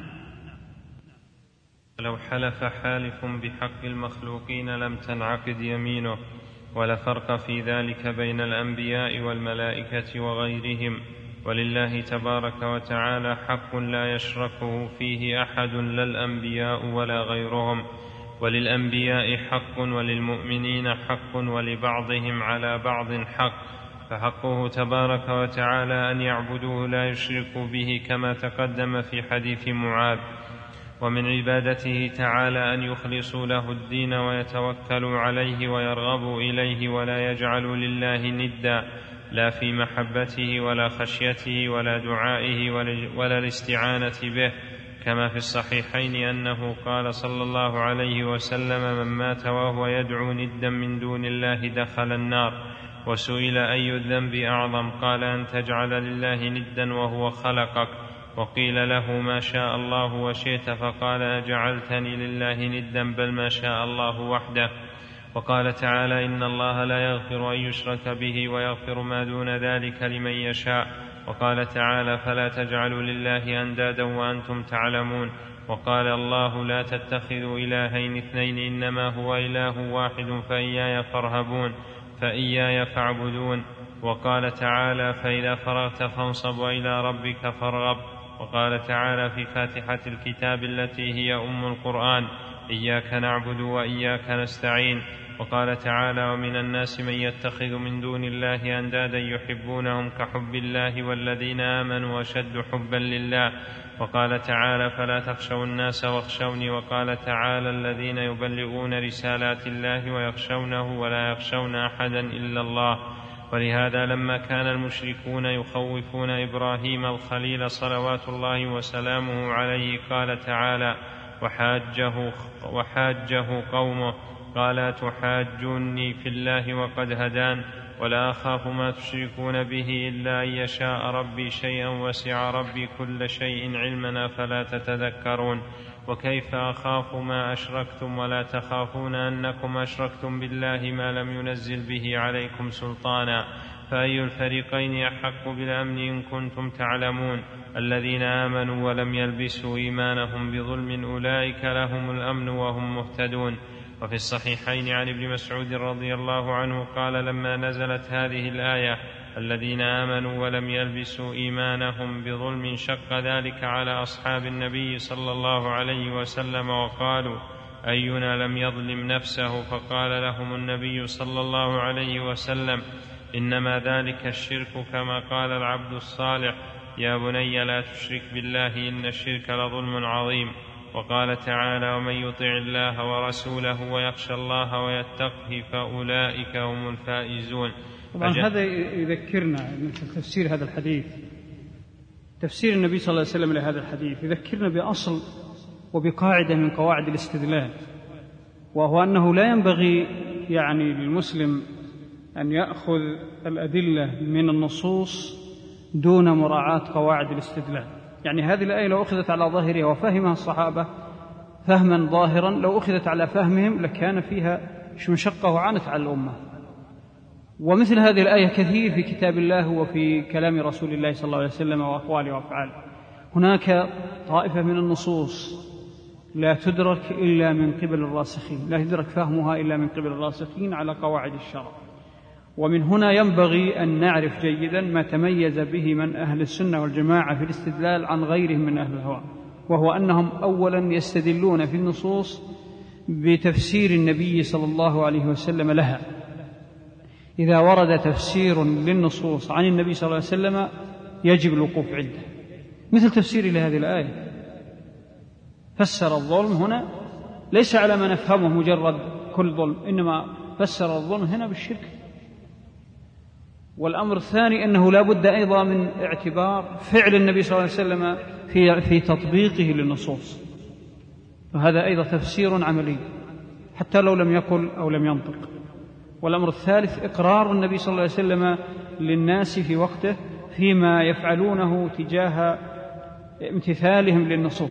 لو حلف حالف بحق المخلوقين لم تنعقد يمينه، ولا فرق في ذلك بين الأنبياء والملائكة وغيرهم، ولله تبارك وتعالى حق لا يشركه فيه أحد لا الأنبياء ولا غيرهم، وللأنبياء حق وللمؤمنين حق ولبعضهم على بعض حق، فحقه تبارك وتعالى أن يعبدوه لا يشركوا به كما تقدم في حديث معاذ. ومن عبادته تعالى أن يخلصوا له الدين ويتوكلوا عليه ويرغبوا إليه ولا يجعلوا لله ندا لا في محبته ولا خشيته ولا دعائه ولا الاستعانة به، كما في الصحيحين أنه قال صلى الله عليه وسلم: من مات وهو يدعو ندا من دون الله دخل النار. وسئل: أي الذنب أعظم؟ قال: أن تجعل لله ندا وهو خلقك. وقيل له: ما شاء الله وشئت، فقال: أجعلتني لله ندا؟ بل ما شاء الله وحده. وقال تعالى: إن الله لا يغفر أن يشرك به ويغفر ما دون ذلك لمن يشاء. وقال تعالى: فلا تجعلوا لله أندادا وأنتم تعلمون. وقال الله: لا تتخذوا إلهين اثنين إنما هو إله واحد فإياي فاعبدون. وقال تعالى: فإذا فرغت فانصب وإلى ربك فارغب. وقال تعالى في فاتحة الكتاب التي هي أم القرآن: إياك نعبد وإياك نستعين. وقال تعالى: ومن الناس من يتخذ من دون الله أندادا يحبونهم كحب الله والذين آمنوا أشد حبا لله. وقال تعالى: فلا تخشوا الناس واخشوني. وقال تعالى: الذين يبلغون رسالات الله ويخشونه ولا يخشون أحدا إلا الله. ولهذا لما كان المشركون يخوفون إبراهيم الخليل صلوات الله وسلامه عليه قال تعالى: وحاجه قومه قال: تحاجوني في الله وقد هدان ولا أخاف ما تشركون به إلا أن يشاء ربي شيئا وسع ربي كل شيء علما أفلا تتذكرون. وكيف أخاف ما أشركتم ولا تخافون أنكم أشركتم بالله ما لم ينزل به عليكم سلطانا، فأي الفريقين أحق بالأمن إن كنتم تعلمون. الذين آمنوا ولم يلبسوا إيمانهم بظلم أولئك لهم الأمن وهم مهتدون. وفي الصحيحين عن ابن مسعود رضي الله عنه قال: لما نزلت هذه الآية: الذين آمنوا ولم يلبسوا إيمانهم بظلم، شق ذلك على أصحاب النبي صلى الله عليه وسلم وقالوا: أينا لم يظلم نفسه؟ فقال لهم النبي صلى الله عليه وسلم: إنما ذلك الشرك كما قال العبد الصالح: يا بني لا تشرك بالله إن الشرك لظلم عظيم. وقال تعالى: ومن يطع الله ورسوله ويخشى الله ويتقه فأولئك هم الفائزون. طبعا هذا يذكرنا من تفسير هذا الحديث، تفسير النبي صلى الله عليه وسلم لهذا الحديث يذكرنا بأصل وبقاعدة من قواعد الاستدلال، وهو أنه لا ينبغي للمسلم أن يأخذ الأدلة من النصوص دون مراعاة قواعد الاستدلال. هذه الآية لو أخذت على ظاهرها وفهمها الصحابة فهما ظاهرا، لو أخذت على فهمهم لكان فيها مشقة وعانت على الأمة. ومثل هذه الآية كثير في كتاب الله وفي كلام رسول الله صلى الله عليه وسلم وأقواله وأفعاله. هناك طائفة من النصوص لا تدرك إلا من قبل الراسخين، لا يدرك فهمها إلا من قبل الراسخين على قواعد الشرع. ومن هنا ينبغي أن نعرف جيدا ما تميز به من أهل السنة والجماعة في الاستدلال عن غيرهم من أهل الهوى، وهو أنهم أولا يستدلون في النصوص بتفسير النبي صلى الله عليه وسلم لها. إذا ورد تفسير للنصوص عن النبي صلى الله عليه وسلم يجب الوقوف عنده، مثل تفسير لهذه الآية، فسر الظلم هنا ليس على ما نفهمه مجرد كل ظلم، إنما فسر الظلم هنا بالشرك. والأمر الثاني أنه لا بد أيضا من اعتبار فعل النبي صلى الله عليه وسلم في تطبيقه للنصوص، وهذا أيضا تفسير عملي حتى لو لم يقل أو لم ينطق. والأمر الثالث إقرار النبي صلى الله عليه وسلم للناس في وقته فيما يفعلونه تجاه امتثالهم للنصوص.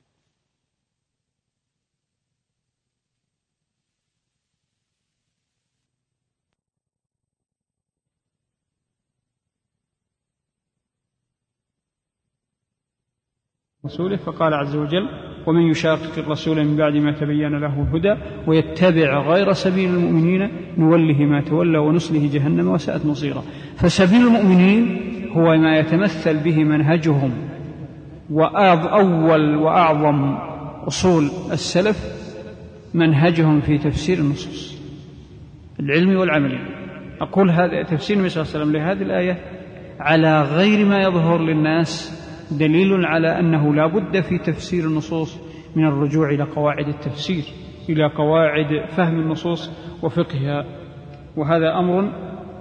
رسوله، فقال عز وجل: ومن يشاقق الرسول من بعد ما تبين له الهدى ويتبع غير سبيل المؤمنين نوله ما تولى ونصله جهنم وساءت مصيرا. فسبيل المؤمنين هو ما يتمثل به منهجهم، وأول وأعظم أصول السلف منهجهم في تفسير النصوص العلمي والعملي. أقول هذا تفسير النبي صلى الله عليه وسلم لهذه الآية على غير ما يظهر للناس دليل على أنه لا بد في تفسير النصوص من الرجوع إلى قواعد التفسير، إلى قواعد فهم النصوص وفقهها. وهذا أمر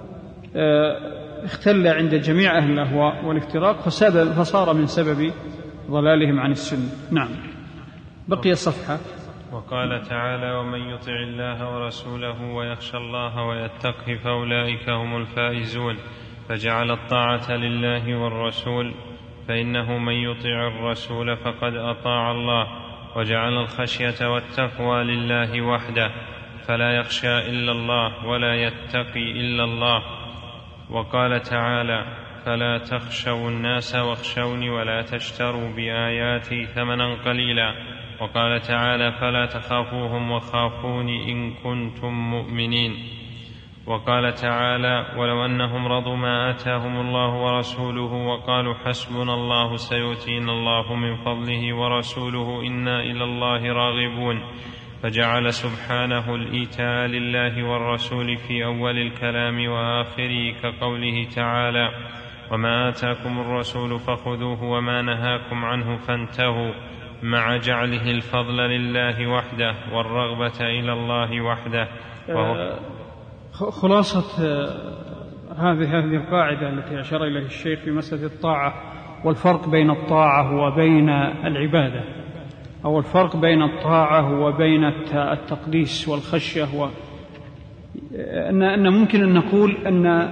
اختل عند جميع أهل الأهواء والافتراق، فصار من سبب ضلالهم عن السنة. نعم. بقي الصفحة. وقال تعالى: ومن يطع الله ورسوله ويخشى الله ويتقه فأولئك هم الفائزون. فجعل الطاعة لله والرسول، فإنه من يطع الرسول فقد أطاع الله، وجعل الخشية والتقوى لله وحده، فلا يخشى إلا الله ولا يتقي إلا الله. وقال تعالى: فلا تخشوا الناس واخشوني ولا تشتروا بآياتي ثمنا قليلا. وقال تعالى: فلا تخافوهم وخافوني إن كنتم مؤمنين. وقال تعالى: ولو أنهم رضوا ما آتاهم الله ورسوله وقالوا حسبنا الله سيؤتينا الله من فضله ورسوله إنا إلى الله راغبون. فجعل سبحانه الإيتاء لله والرسول في أول الكلام وآخره، كقوله تعالى: وما آتاكم الرسول فخذوه وما نهاكم عنه فانتهوا، مع جعله الفضل لله وحده والرغبة إلى الله وحده. خلاصة هذه القاعدة التي أشار إليها الشيخ في مسألة الطاعة والفرق بين الطاعة وبين العبادة، أو الفرق بين الطاعة وبين التقديس والخشية، أن ممكن أن نقول أن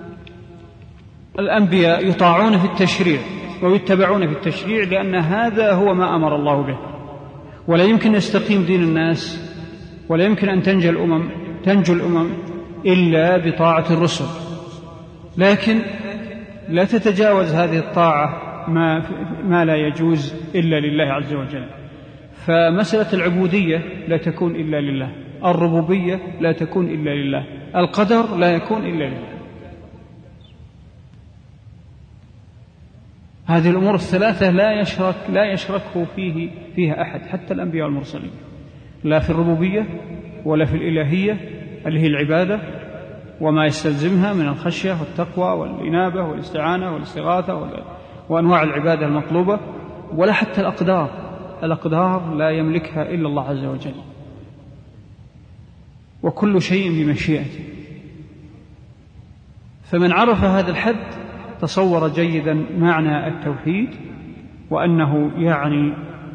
الأنبياء يطاعون في التشريع ويتبعون في التشريع لأن هذا هو ما أمر الله به، ولا يمكن يستقيم دين الناس ولا يمكن أن تنجو الأمم إلا بطاعة الرسل. لكن لا تتجاوز هذه الطاعة ما لا يجوز إلا لله عز وجل. فمسألة العبودية لا تكون إلا لله، الربوبية لا تكون إلا لله، القدر لا يكون إلا لله. هذه الأمور الثلاثة لا يشرك فيها أحد، حتى الأنبياء والمرسلين، لا في الربوبية ولا في الإلهية اللي هي العبادة وما يستلزمها من الخشية والتقوى والإنابة والاستعانة والاستغاثة وأنواع العبادة المطلوبة، ولا حتى الأقدار لا يملكها إلا الله عز وجل، وكل شيء بمشيئته. فمن عرف هذا الحد تصور جيدا معنى التوحيد، وأنه يعني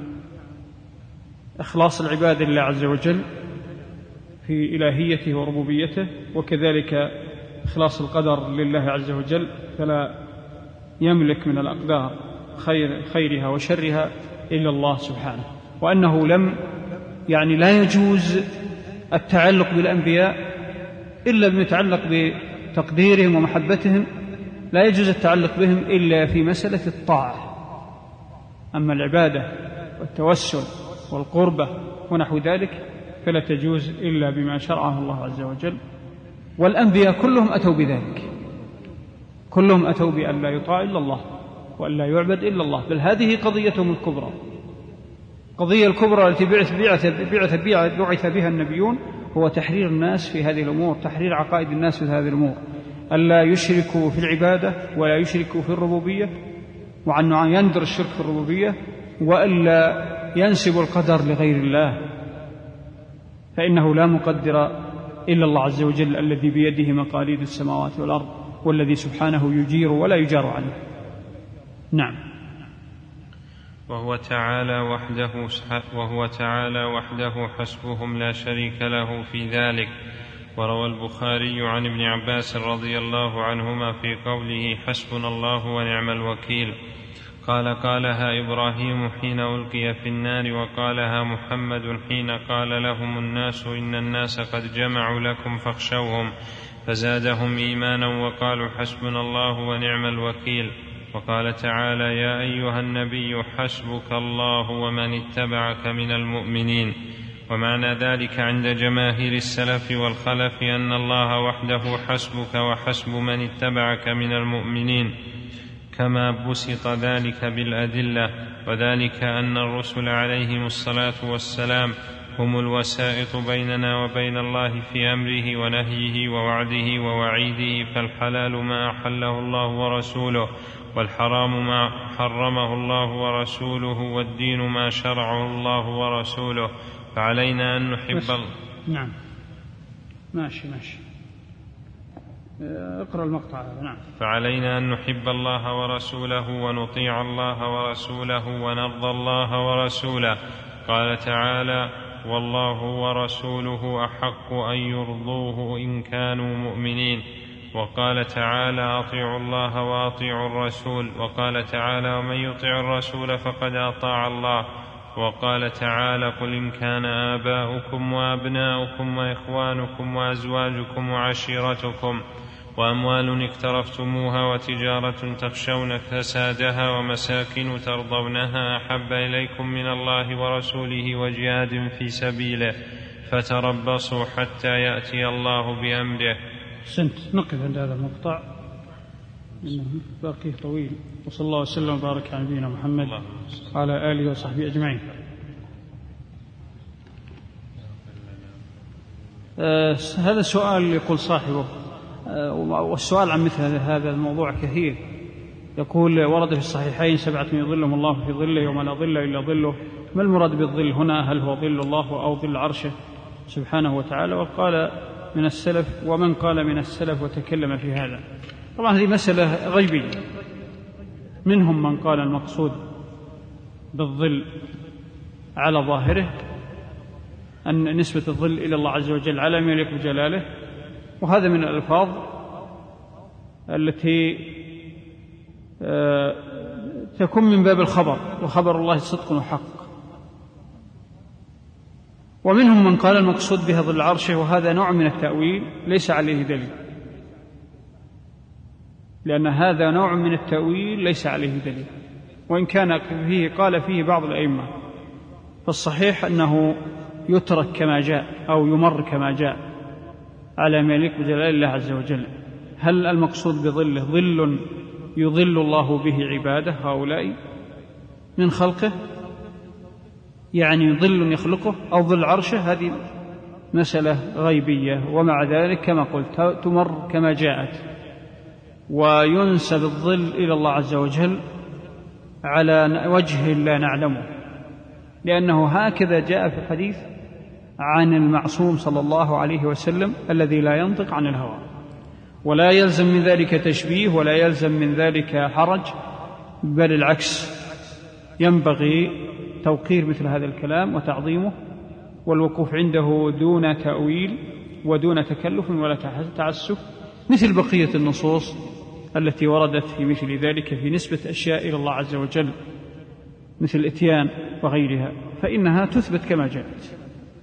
إخلاص العبادة لله عز وجل في إلهيته وربوبيته، وكذلك إخلاص القدر لله عز وجل، فلا يملك من الأقدار خيرها وشرها إلا الله سبحانه. وأنه لا يجوز التعلق بالأنبياء إلا بما يتعلق بتقديرهم ومحبتهم، لا يجوز التعلق بهم إلا في مسألة الطاعة. أما العبادة والتوسل والقربة ونحو ذلك فلا تجوز إلا بما شرعه الله عز وجل. والأنبياء كلهم أتوا بذلك، كلهم أتوا بأن لا يطاع إلا الله وأن لا يعبد إلا الله، بل هذه قضيتهم الكبرى. القضية الكبرى التي بعث بها النبيون هو تحرير الناس في هذه الأمور، تحرير عقائد الناس في هذه الأمور، ألا يشركوا في العبادة ولا يشركوا في الربوبية، وأن يندر الشرك في الربوبية، وألا ينسب القدر لغير الله، فإنه لا مقدر إلا الله عز وجل الذي بيده مقاليد السماوات والأرض، والذي سبحانه يجير ولا يجار عليه. نعم. وهو تعالى وحده حسبهم لا شريك له في ذلك. وروى البخاري عن ابن عباس رضي الله عنهما في قوله حسبنا الله ونعم الوكيل قالها إبراهيم حين ألقي في النار، وقالها محمد حين قال لهم الناس إن الناس قد جمعوا لكم فاخشوهم، فزادهم إيمانا وقالوا حسبنا الله ونعم الوكيل. وقال تعالى يا أيها النبي حسبك الله ومن اتبعك من المؤمنين. ومعنى ذلك عند جماهير السلف والخلف أن الله وحده حسبك وحسب من اتبعك من المؤمنين، كما بسط ذلك بالأدلة، وذلك أن الرسل عليهم الصلاة والسلام هم الوسائط بيننا وبين الله في أمره ونهيه ووعده ووعيده، فالحلال ما أحله الله ورسوله، والحرام ما حرمه الله ورسوله، والدين ما شرعه الله ورسوله. فعلينا أن نحب نعم ماشي اقرأ المقطع هذا. نعم. فعلينا أن نحب الله ورسوله ونطيع الله ورسوله ونرضى الله ورسوله. قال تعالى والله ورسوله أحق أن يرضوه إن كانوا مؤمنين. وقال تعالى أطيعوا الله وأطيعوا الرسول. وقال تعالى ومن يطع الرسول فقد أطاع الله. وقال تعالى قل إن كان آباؤكم وأبناؤكم وإخوانكم وأزواجكم وعشيرتكم وأموال اقترفتموها وتجارة تخشون كسادها ومساكن ترضونها أحب إليكم من الله ورسوله وجهاد في سبيله فتربصوا حتى يأتي الله بأمره. نقف عند هذا المقطع إنه باقي طويل. وصلى الله وسلم وبارك على نبينا محمد وعلى آله وصحبه أجمعين. هذا السؤال يقول صاحبه، والسؤال عن مثل هذا الموضوع كثير. يقول ورد في الصحيحين 7 يظلهم الله في ظله يوم لا ظل إلا ظله. ما المراد بالظل هنا؟ هل هو ظل الله أو ظل عرشه سبحانه وتعالى؟ وقال من السلف ومن قال من السلف وتكلم في هذا. طبعا هذه مسألة غيبية. منهم من قال المقصود بالظل على ظاهره أن نسبة الظل إلى الله عز وجل على ما يليق بجلاله، وهذا من الألفاظ التي تكون من باب الخبر، وخبر الله صدق وحق. ومنهم من قال المقصود بها ظل عرشه، وهذا نوع من التأويل ليس عليه دليل، لأن هذا نوع من التأويل ليس عليه دليل، وإن كان فيه قال فيه بعض الأئمة. فالصحيح أنه يترك كما جاء أو يمر كما جاء على ما يليق بجلال الله عز وجل. هل المقصود بظله ظل يظل الله به عباده هؤلاء من خلقه، يعني ظل يخلقه، أو ظل عرشه؟ هذه مسألة غيبية، ومع ذلك كما قلت تمر كما جاءت. وينسب الظل إلى الله عز وجل على وجه لا نعلمه، لأنه هكذا جاء في الحديث عن المعصوم صلى الله عليه وسلم الذي لا ينطق عن الهوى، ولا يلزم من ذلك تشبيه ولا يلزم من ذلك حرج، بل العكس، ينبغي توقير مثل هذا الكلام وتعظيمه والوقوف عنده دون تأويل ودون تكلف ولا تعسف، مثل بقية النصوص التي وردت في مثل ذلك في نسبة أشياء إلى الله عز وجل مثل الإتيان وغيرها، فإنها تثبت كما جاءت.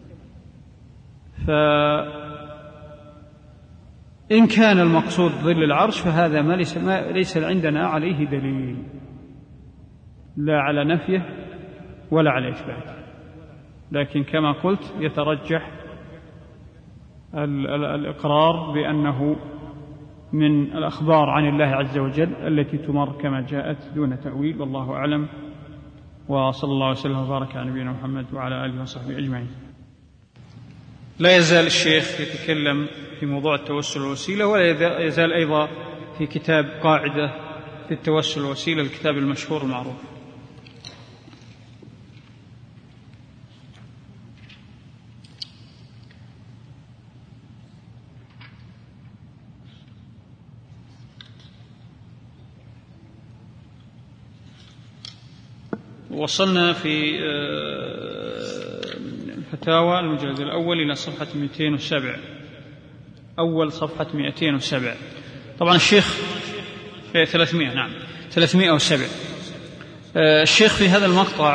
فإن كان المقصود ظل العرش فهذا ما ليس عندنا عليه دليل، لا على نفيه ولا على إثباته. لكن كما قلت يترجح الإقرار بأنه من الأخبار عن الله عز وجل التي تمر كما جاءت دون تأويل، والله أعلم، وصلى الله وسلم وبارك على نبينا محمد وعلى آله وصحبه أجمعين. لا يزال الشيخ يتكلم في موضوع التوسل والوسيلة، ولا يزال أيضا في كتاب قاعدة في التوسل والوسيلة، الكتاب المشهور المعروف. وصلنا في الفتاوى المجلد الأول إلى صفحة 207، أول صفحة 207. طبعا الشيخ في 300، نعم 307. الشيخ في هذا المقطع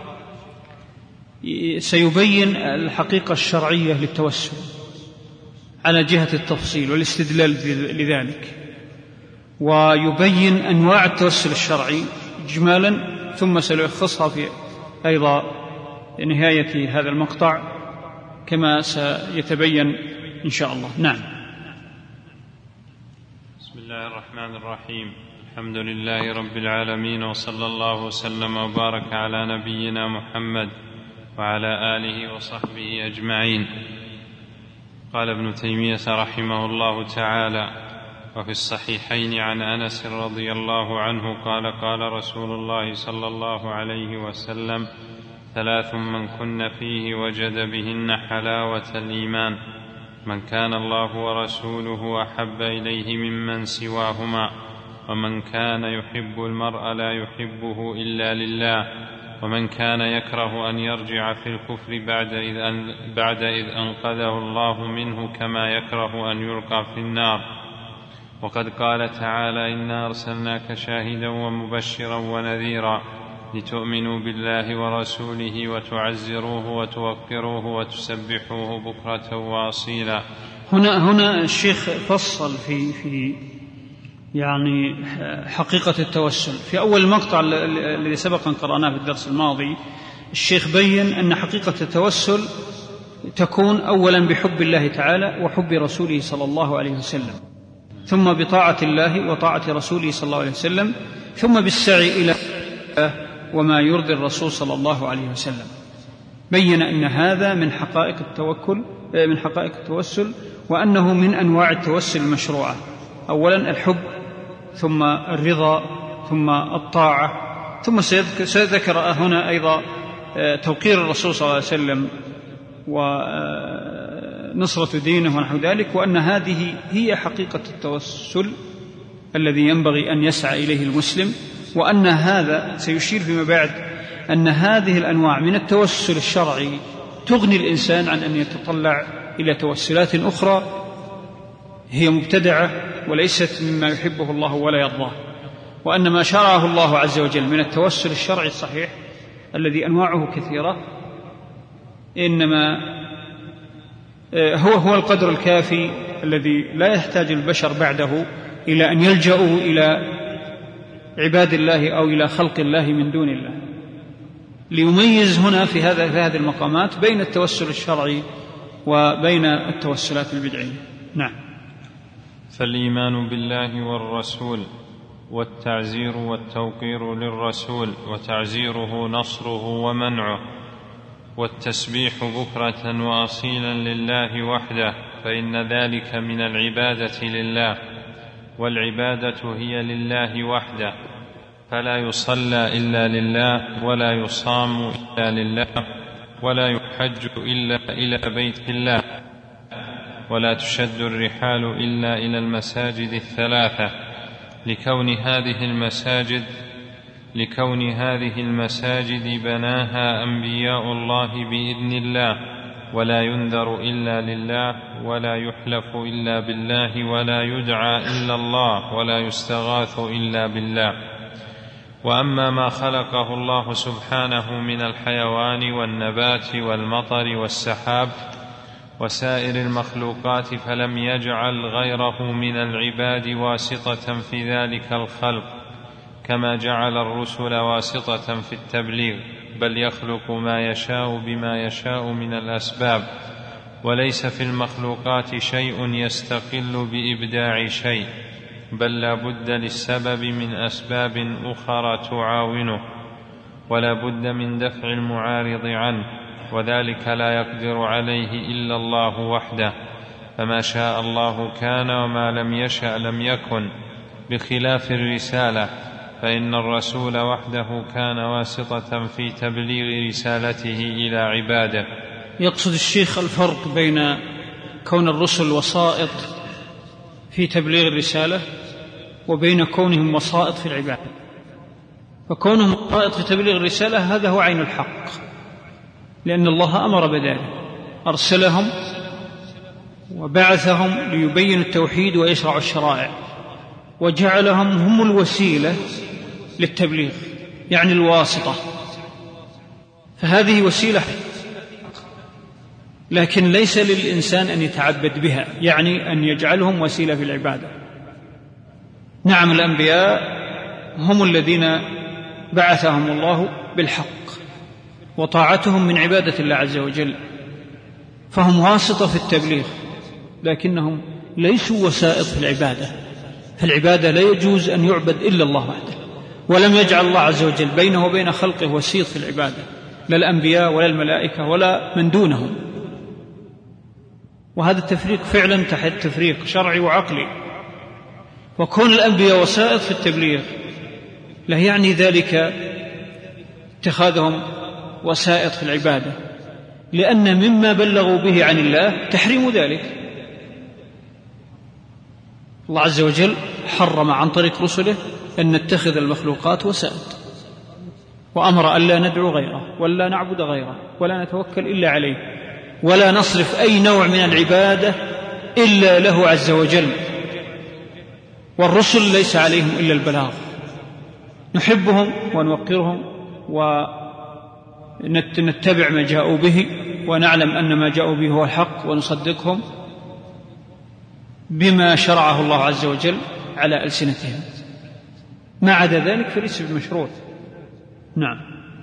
سيبين الحقيقة الشرعية للتوسل على جهة التفصيل والاستدلال لذلك، ويبين أنواع التوسل الشرعي إجمالا، ثم سيلخصها في أيضا نهاية هذا المقطع كما سيتبين إن شاء الله. نعم. بسم الله الرحمن الرحيم. الحمد لله رب العالمين، وصلى الله وسلم وبارك على نبينا محمد وعلى آله وصحبه أجمعين. قال ابن تيمية رحمه الله تعالى: وفي الصحيحين عن أنس رضي الله عنه قال: قال رسول الله صلى الله عليه وسلم: 3 من كن فيه وجد بهن حلاوة الإيمان: من كان الله ورسوله أحب إليه ممن سواهما، ومن كان يحب المرء لا يحبه إلا لله، ومن كان يكره أن يرجع في الكفر بعد إذ أنقذه الله منه، كما يكره أن يلقى في النار. وقد قال تعالى: إنا أرسلناك شاهدا ومبشرا ونذيرا لتؤمنوا بالله ورسوله وتعزروه وتوقروه وتسبحوه بكرة وأصيلا. هنا الشيخ فصل في يعني حقيقة التوسل. في أول المقطع الذي سبق أن قرأناه في الدرس الماضي، الشيخ بين أن حقيقة التوسل تكون أولا بحب الله تعالى وحب رسوله صلى الله عليه وسلم، ثم بطاعة الله وطاعة رسوله صلى الله عليه وسلم، ثم بالسعي إلى وما يرضي الرسول صلى الله عليه وسلم. بين أن هذا من حقائق التوسل، وأنه من أنواع التوسل المشروعة: أولا الحب، ثم الرضا، ثم الطاعة، ثم سيذكر هنا أيضا توقير الرسول صلى الله عليه وسلم ونصرة دينه ونحو ذلك، وأن هذه هي حقيقة التوسل الذي ينبغي أن يسعى إليه المسلم، وأن هذا سيشير فيما بعد أن هذه الأنواع من التوسل الشرعي تغني الإنسان عن أن يتطلع إلى توسلات أخرى هي مبتدعة وليست مما يحبه الله ولا يرضاه، وأن ما شرعه الله عز وجل من التوسل الشرعي الصحيح الذي أنواعه كثيرة إنما هو القدر الكافي الذي لا يحتاج البشر بعده إلى أن يلجأوا إلى عباد الله أو إلى خلق الله من دون الله، ليميز هنا في هذه المقامات بين التوسل الشرعي وبين التوسلات البدعية. نعم. فالإيمان بالله والرسول والتعزير والتوقير للرسول وتعزيره نصره ومنعه، والتسبيح بكرة وأصيلا لله وحده، فإن ذلك من العبادة لله، والعبادة هي لله وحده، فلا يصلى إلا لله، ولا يصام إلا لله، ولا يحج إلا إلى بيت الله، ولا تشد الرحال إلا إلى المساجد الثلاثة، لكون هذه المساجد بناها أنبياء الله بإذن الله، ولا ينذر إلا لله، ولا يحلف إلا بالله، ولا يدعى إلا الله، ولا يستغاث إلا بالله. وأما ما خلقه الله سبحانه من الحيوان والنبات والمطر والسحاب وسائر المخلوقات، فلم يجعل غيره من العباد واسطة في ذلك الخلق، كما جعل الرسل واسطة في التبليغ، بل يخلق ما يشاء بما يشاء من الأسباب، وليس في المخلوقات شيء يستقل بإبداع شيء، بل لا بد للسبب من أسباب أخرى تعاونه، ولا بد من دفع المعارض عنه، وذلك لا يقدر عليه إلا الله وحده، فما شاء الله كان وما لم يشأ لم يكن، بخلاف الرسالة، فإن الرسول وحده كان واسطة في تبليغ رسالته إلى عباده. يقصد الشيخ الفرق بين كون الرسل وسائط في تبليغ الرسالة وبين كونهم وسائط في العبادة. فكونهم وسائط في تبليغ الرسالة هذا هو عين الحق، لأن الله أمر بذلك، أرسلهم وبعثهم ليبينوا التوحيد ويشرعوا الشرائع، وجعلهم هم الوسيلة للتبليغ، يعني الواسطة، فهذه وسيلة، لكن ليس للإنسان أن يتعبد بها، يعني أن يجعلهم وسيلة في العبادة. نعم، الأنبياء هم الذين بعثهم الله بالحق، وطاعتهم من عبادة الله عز وجل، فهم واسطة في التبليغ، لكنهم ليسوا وسائط في العبادة. فالعبادة لا يجوز أن يعبد إلا الله وحده، ولم يجعل الله عز وجل بينه وبين خلقه وسيط في العبادة، لا الأنبياء ولا الملائكة ولا من دونهم. وهذا التفريق فعلا تحت تفريق شرعي وعقلي. وكون الأنبياء وسائط في التبليغ لا يعني ذلك اتخاذهم وسائط في العبادة، لأن مما بلغوا به عن الله تحريم ذلك. الله عز وجل حرم عن طريق رسله أن نتخذ المخلوقات وسائط، وأمر ألا ندعو غيره ولا نعبد غيره ولا نتوكل إلا عليه، ولا نصرف أي نوع من العبادة إلا له عز وجل. والرسل ليس عليهم إلا البلاغ، نحبهم ونوقرهم ونتبع ما جاءوا به، ونعلم أن ما جاءوا به هو الحق، ونصدقهم بما شرعه الله عز وجل على ألسنتهم. ما عدا ذلك فليس بمشروع. نعم.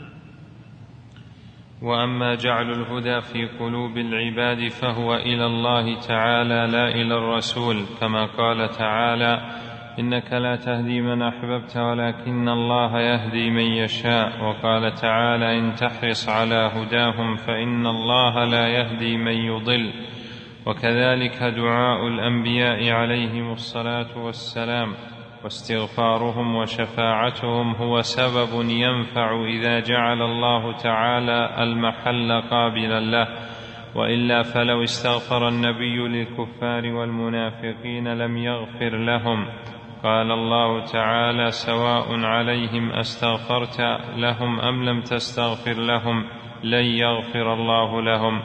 وأما جعل الهدى في قلوب العباد فهو إلى الله تعالى لا إلى الرسول، كما قال تعالى: إنك لا تهدي من أحببت ولكن الله يهدي من يشاء. وقال تعالى: إن تحرص على هداهم فإن الله لا يهدي من يضل. وكذلك دعاء الأنبياء عليهم الصلاة والسلام واستغفارهم وشفاعتهم هو سبب ينفع إذا جعل الله تعالى المحل قابلا له، وإلا فلو استغفر النبي للكفار والمنافقين لم يغفر لهم. قال الله تعالى: سواء عليهم أستغفرت لهم أم لم تستغفر لهم لن يغفر الله لهم.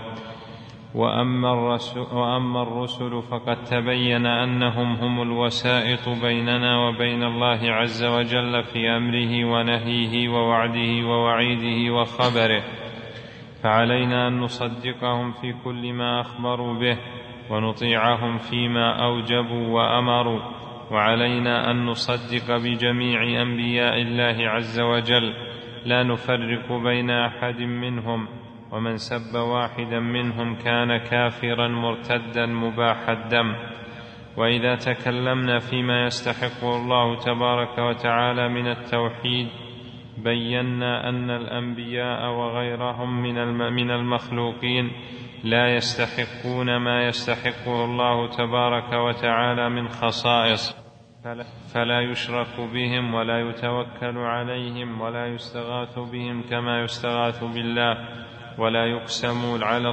وأما الرسل فقد تبين أنهم هم الوسائط بيننا وبين الله عز وجل في أمره ونهيه ووعده ووعيده وخبره، فعلينا أن نصدقهم في كل ما أخبروا به ونطيعهم فيما أوجبوا وأمروا، وعلينا أن نصدق بجميع أنبياء الله عز وجل لا نفرق بين أحد منهم، ومن سب واحدا منهم كان كافرا مرتدا مباح الدم. وإذا تكلمنا فيما يستحقه الله تبارك وتعالى من التوحيد بينا أن الأنبياء وغيرهم من المخلوقين لا يستحقون ما يستحقه الله تبارك وتعالى من خصائص، فلا يشرك بهم ولا يتوكل عليهم ولا يستغاث بهم كما يستغاث بالله، ولا يقسم على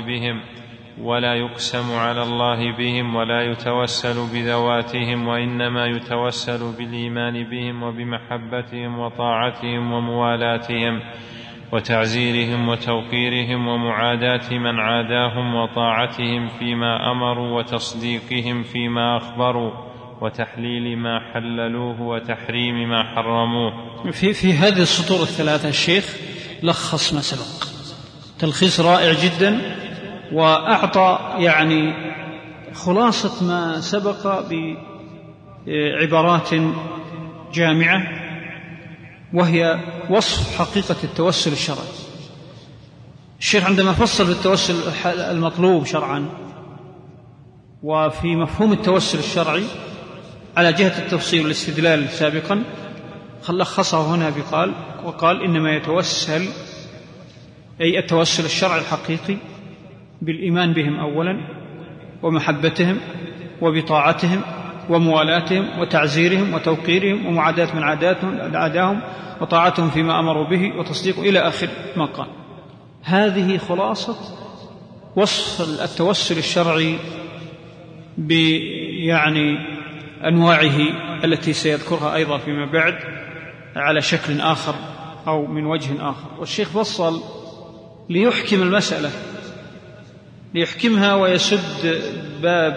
الله بهم ولا يتوسل بذواتهم، وإنما يتوسل بالإيمان بهم وبمحبتهم وطاعتهم وموالاتهم وتعزيرهم وتوقيرهم ومعاداة من عاداهم وطاعتهم فيما أمروا وتصديقهم فيما أخبروا وتحليل ما حللوه وتحريم ما حرموه. في هذه السطور الثلاثة الشيخ لخص ما سبق تلخيص رائع جدا، وأعطى يعني خلاصة ما سبق بعبارات جامعة وهي وصف حقيقة التوسل الشرعي. الشيخ عندما فصل في التوسل المطلوب شرعا وفي مفهوم التوسل الشرعي على جهة التفصيل والاستدلال سابقا، لخصه هنا وقال إنما يتوسل، أي التوسل الشرعي الحقيقي، بالإيمان بهم أولا، ومحبتهم، وبطاعتهم، وموالاتهم، وتعزيرهم، وتوقيرهم، ومعاداة من عاداهم، وطاعتهم فيما أمروا به، وتصديق إلى آخر ما قال. هذه خلاصة وصف التوسل الشرعي يعني أنواعه التي سيذكرها أيضا فيما بعد على شكل آخر أو من وجه آخر. والشيخ فصل ليحكم المسألة، ليحكمها ويسد باب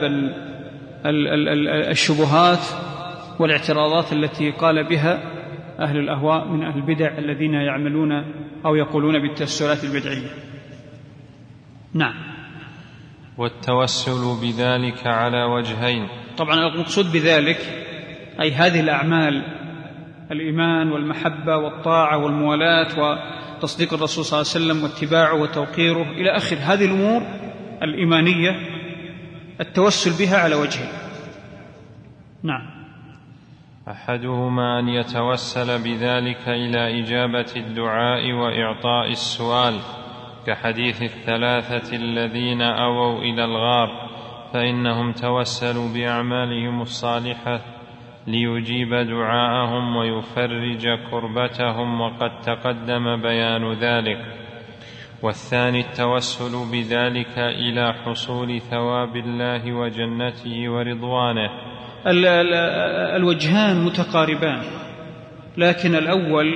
الشبهات والاعتراضات التي قال بها أهل الأهواء من أهل البدع الذين يعملون أو يقولون بالتوسلات البدعية. نعم. والتوسل بذلك على وجهين. طبعا المقصود بذلك أي هذه الأعمال، الإيمان والمحبة والطاعة والموالاة وتصديق الرسول صلى الله عليه وسلم واتباعه وتوقيره إلى آخر هذه الأمور الإيمانية، التوسل بها على وجهين. نعم. أحدهما أن يتوسل بذلك إلى إجابة الدعاء وإعطاء السؤال، كحديث الثلاثة الذين أووا إلى الغار، فإنهم توسلوا بأعمالهم الصالحة ليجيب دعاءهم ويفرج كربتهم، وقد تقدم بيان ذلك. والثاني التوسل بذلك إلى حصول ثواب الله وجنته ورضوانه. الوجهان متقاربان، لكن الأول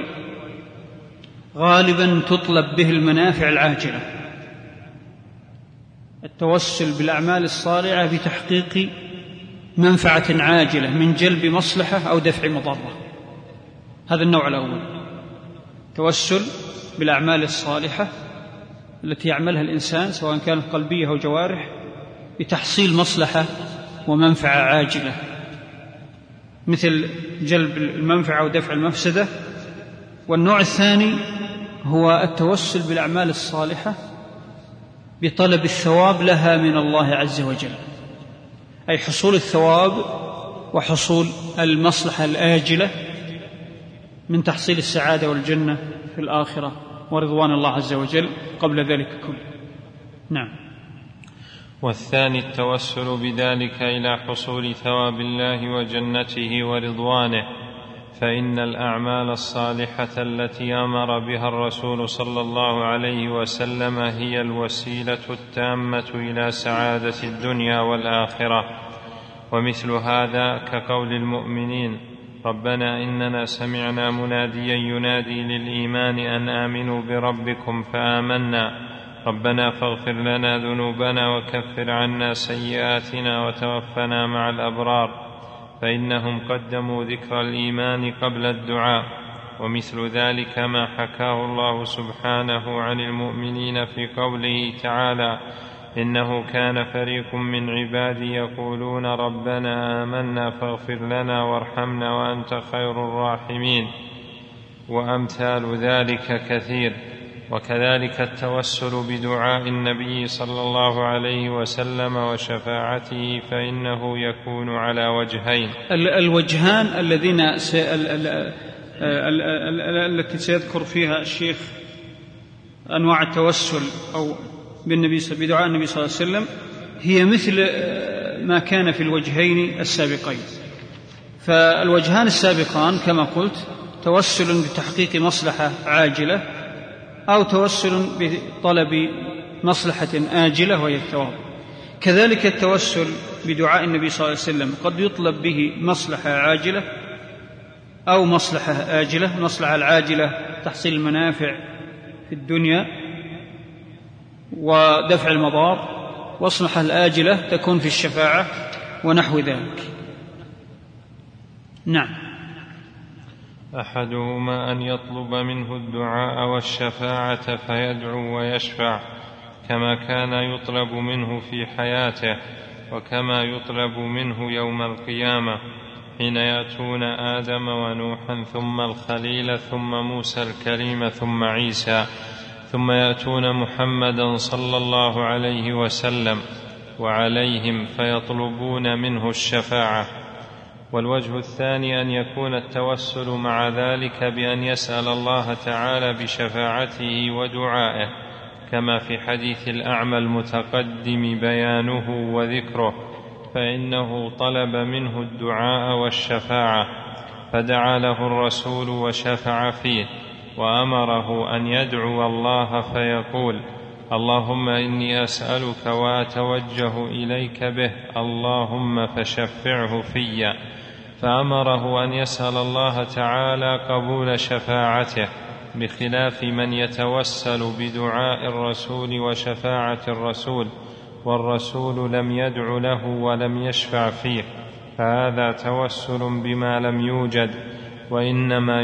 غالبا تطلب به المنافع العاجلة، التوسل بالأعمال الصالحة بتحقيق منفعة عاجلة من جلب مصلحة أو دفع مضرة. هذا النوع الأول، توسل بالأعمال الصالحة التي يعملها الإنسان سواء كانت قلبية أو جوارح بتحصيل مصلحة ومنفعة عاجلة، مثل جلب المنفعة ودفع المفسدة. والنوع الثاني هو التوسل بالأعمال الصالحة بطلب الثواب لها من الله عز وجل، أي حصول الثواب وحصول المصلحة الآجلة من تحصيل السعادة والجنة في الآخرة ورضوان الله عز وجل قبل ذلك كله. نعم. والثاني التوسل بذلك إلى حصول ثواب الله وجنته ورضوانه، فإن الأعمال الصالحة التي أمر بها الرسول صلى الله عليه وسلم هي الوسيلة التامة إلى سعادة الدنيا والآخرة. ومثل هذا كقول المؤمنين: ربنا إننا سمعنا مناديا ينادي للإيمان أن آمنوا بربكم فآمنا، ربنا فاغفر لنا ذنوبنا وكفر عنا سيئاتنا وتوفنا مع الأبرار، فإنهم قدموا ذكر الإيمان قبل الدعاء. ومثل ذلك ما حكاه الله سبحانه عن المؤمنين في قوله تعالى: إنه كان فريق من عبادي يقولون ربنا آمنا فاغفر لنا وارحمنا وأنت خير الراحمين، وأمثال ذلك كثير. وكذلك التوسل بدعاء النبي صلى الله عليه وسلم وشفاعته، فإنه يكون على وجهين. الوجهان اللذين التي سيذكر فيها الشيخ أنواع التوسل أو بدعاء النبي صلى الله عليه وسلم هي مثل ما كان في الوجهين السابقين. فالوجهان السابقان كما قلت توسل بتحقيق مصلحة عاجلة أو توسل بطلب مصلحة آجلة وهي الثواب. كذلك التوسل بدعاء النبي صلى الله عليه وسلم قد يطلب به مصلحة عاجلة أو مصلحة آجلة. المصلحة العاجلة تحصيل المنافع في الدنيا ودفع المضار، والمصلحة الآجلة تكون في الشفاعة ونحو ذلك. نعم. أحدهما أن يطلب منه الدعاء والشفاعة فيدعو ويشفع، كما كان يطلب منه في حياته وكما يطلب منه يوم القيامة. حين يأتون آدم ونوحا ثم الخليل ثم موسى الكليم ثم عيسى ثم يأتون محمدا صلى الله عليه وسلم وعليهم فيطلبون منه الشفاعة. والوجه الثاني أن يكون التوسل مع ذلك بأن يسأل الله تعالى بشفاعته ودعائه، كما في حديث الأعمى المتقدم بيانه وذكره، فإنه طلب منه الدعاء والشفاعة فدعا له الرسول وشفع فيه، وأمره أن يدعو الله فيقول: اللهم إني أسألك وأتوجه إليك به، اللهم فشفعه في. فأمره أن يسأل الله تعالى قبول شفاعته، بخلاف من يتوسل بدعاء الرسول وشفاعة الرسول والرسول لم يدع له ولم يشفع فيه، فهذا توسل بما لم يوجد، وإنما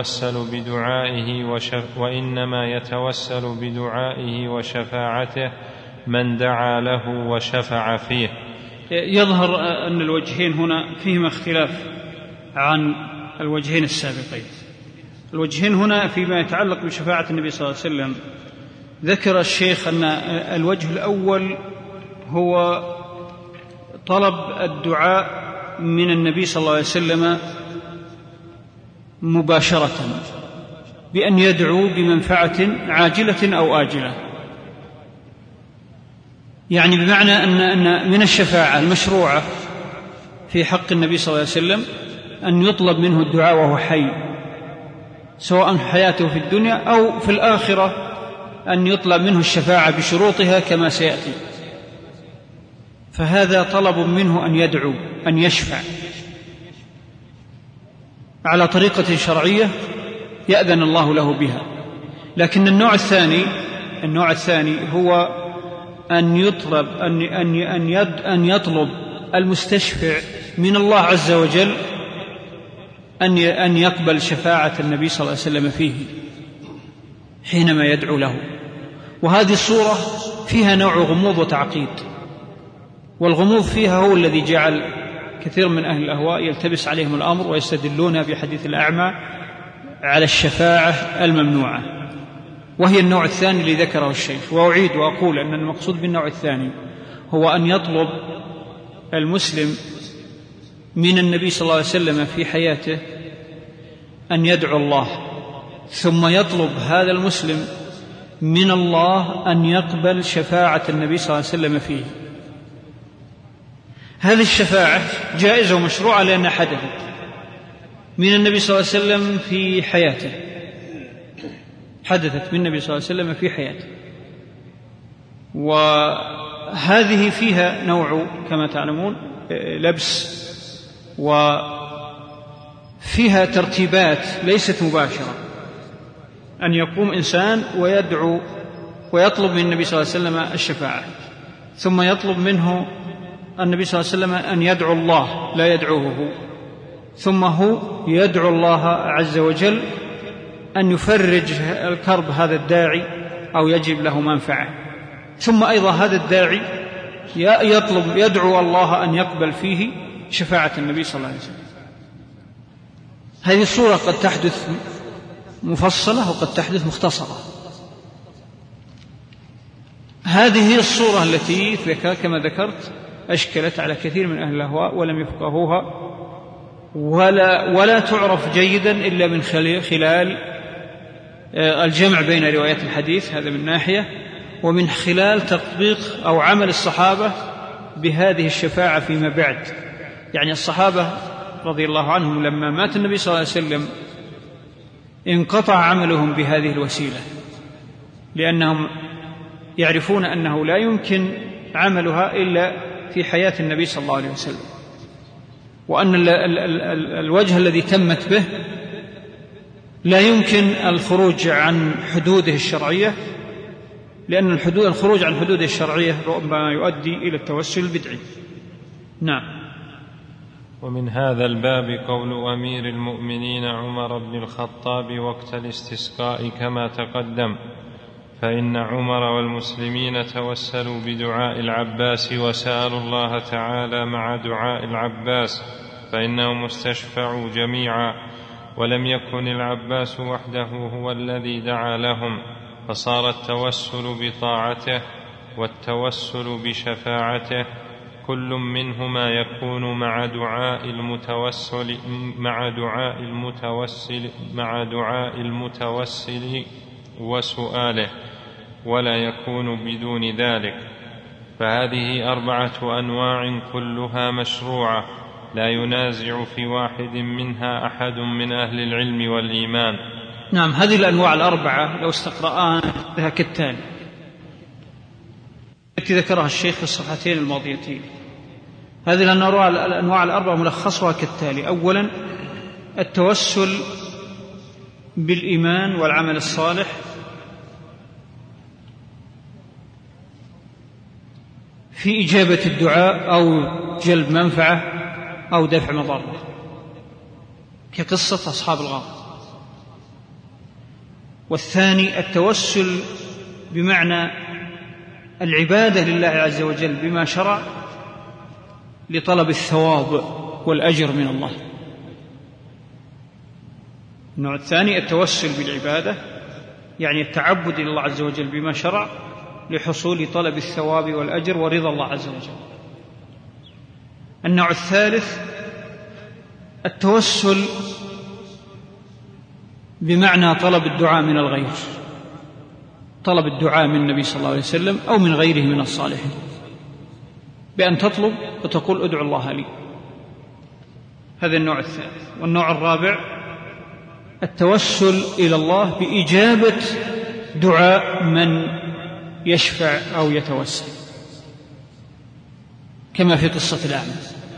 يتوسل بدعائه وشفاعته من دعا له وشفع فيه. يظهر أن الوجهين هنا فيهما اختلاف عن الوجهين السابقين. الوجهين هنا فيما يتعلق بشفاعة النبي صلى الله عليه وسلم ذكر الشيخ أن الوجه الأول هو طلب الدعاء من النبي صلى الله عليه وسلم مباشرة بأن يدعو بمنفعة عاجلة أو آجلة، يعني بمعنى أن من الشفاعة المشروعة في حق النبي صلى الله عليه وسلم أن يطلب منه الدعاء وهو حي، سواء حياته في الدنيا أو في الآخرة، أن يطلب منه الشفاعة بشروطها كما سيأتي. فهذا طلب منه أن يدعو، أن يشفع على طريقة شرعية يأذن الله له بها. لكن النوع الثاني هو أن يطلب المستشفع من الله عز وجل أن يقبل شفاعة النبي صلى الله عليه وسلم فيه حينما يدعو له. وهذه الصورة فيها نوع غموض وتعقيد، والغموض فيها هو الذي جعل كثير من أهل الأهواء يلتبس عليهم الأمر ويستدلون بحديث الأعمى على الشفاعة الممنوعة، وهي النوع الثاني الذي ذكره الشيخ. وأعيد وأقول أن المقصود بالنوع الثاني هو أن يطلب المسلم من النبي صلى الله عليه وسلم في حياته أن يدعو الله، ثم يطلب هذا المسلم من الله أن يقبل شفاعة النبي صلى الله عليه وسلم فيه. هذه الشفاعة جائزة ومشروعة لأنها حدثت من النبي صلى الله عليه وسلم في حياته، حدثت من النبي صلى الله عليه وسلم في حياته، وهذه فيها نوع كما تعلمون لبس، وفيها ترتيبات ليست مباشرة، أن يقوم إنسان ويدعو ويطلب من النبي صلى الله عليه وسلم الشفاعة، ثم يطلب منه النبي صلى الله عليه وسلم أن يدعو الله لا يدعوه هو، ثم هو يدعو الله عز وجل أن يفرج الكرب هذا الداعي أو يجب له منفعة، ثم أيضا هذا الداعي يدعو الله أن يقبل فيه شفاعة النبي صلى الله عليه وسلم. هذه الصورة قد تحدث مفصلة وقد تحدث مختصرة. هذه هي الصورة التي كما ذكرت أشكلت على كثير من أهل الأهواء ولم يفقهوها، ولا تعرف جيدا إلا من خلال الجمع بين روايات الحديث، هذا من ناحية، ومن خلال تطبيق أو عمل الصحابة بهذه الشفاعة فيما بعد. يعني الصحابة رضي الله عنهم لما مات النبي صلى الله عليه وسلم انقطع عملهم بهذه الوسيلة، لأنهم يعرفون أنه لا يمكن عملها إلا في حياة النبي صلى الله عليه وسلم، وأن الوجه الذي تمت به لا يمكن الخروج عن حدوده الشرعية، لأن الخروج عن حدوده الشرعية ربما يؤدي إلى التوسل البدعي. نعم. ومن هذا الباب قول أمير المؤمنين عمر بن الخطاب وقت الاستسقاء كما تقدم، فإن عمر والمسلمين توسلوا بدعاء العباس وسألوا الله تعالى مع دعاء العباس، فإنهم استشفعوا جميعا، ولم يكن العباس وحده هو الذي دعا لهم، فصار التوسل بطاعته والتوسل بشفاعته كل منهما يكون مع دعاء المتوسل وسؤاله، ولا يكون بدون ذلك. فهذه 4 أنواع كلها مشروعة، لا ينازع في واحد منها أحد من أهل العلم والإيمان. نعم، هذه الأنواع 4 لو استقرأناها كالتالي التي ذكرها الشيخ في الصفحتين الماضيتين. هذه الأنواع 4 ملخصها كالتالي: أولا التوسل بالإيمان والعمل الصالح في إجابة الدعاء أو جلب منفعة أو دفع مضرة، كقصة أصحاب الغار. والثاني التوسل بمعنى العبادة لله عز وجل بما شرع لطلب الثواب والأجر من الله. النوع الثاني التوسل بالعبادة، يعني التعبد لله عز وجل بما شرع لحصول طلب الثواب والأجر ورضا الله عز وجل. النوع الثالث التوسل بمعنى طلب الدعاء من الغير، طلب الدعاء من النبي صلى الله عليه وسلم أو من غيره من الصالحين، بأن تطلب وتقول ادعو الله لي. هذا النوع الثالث. والنوع الرابع التوسل إلى الله بإجابة دعاء من يشفع أو يتوسل، كما في قصة الأعمى.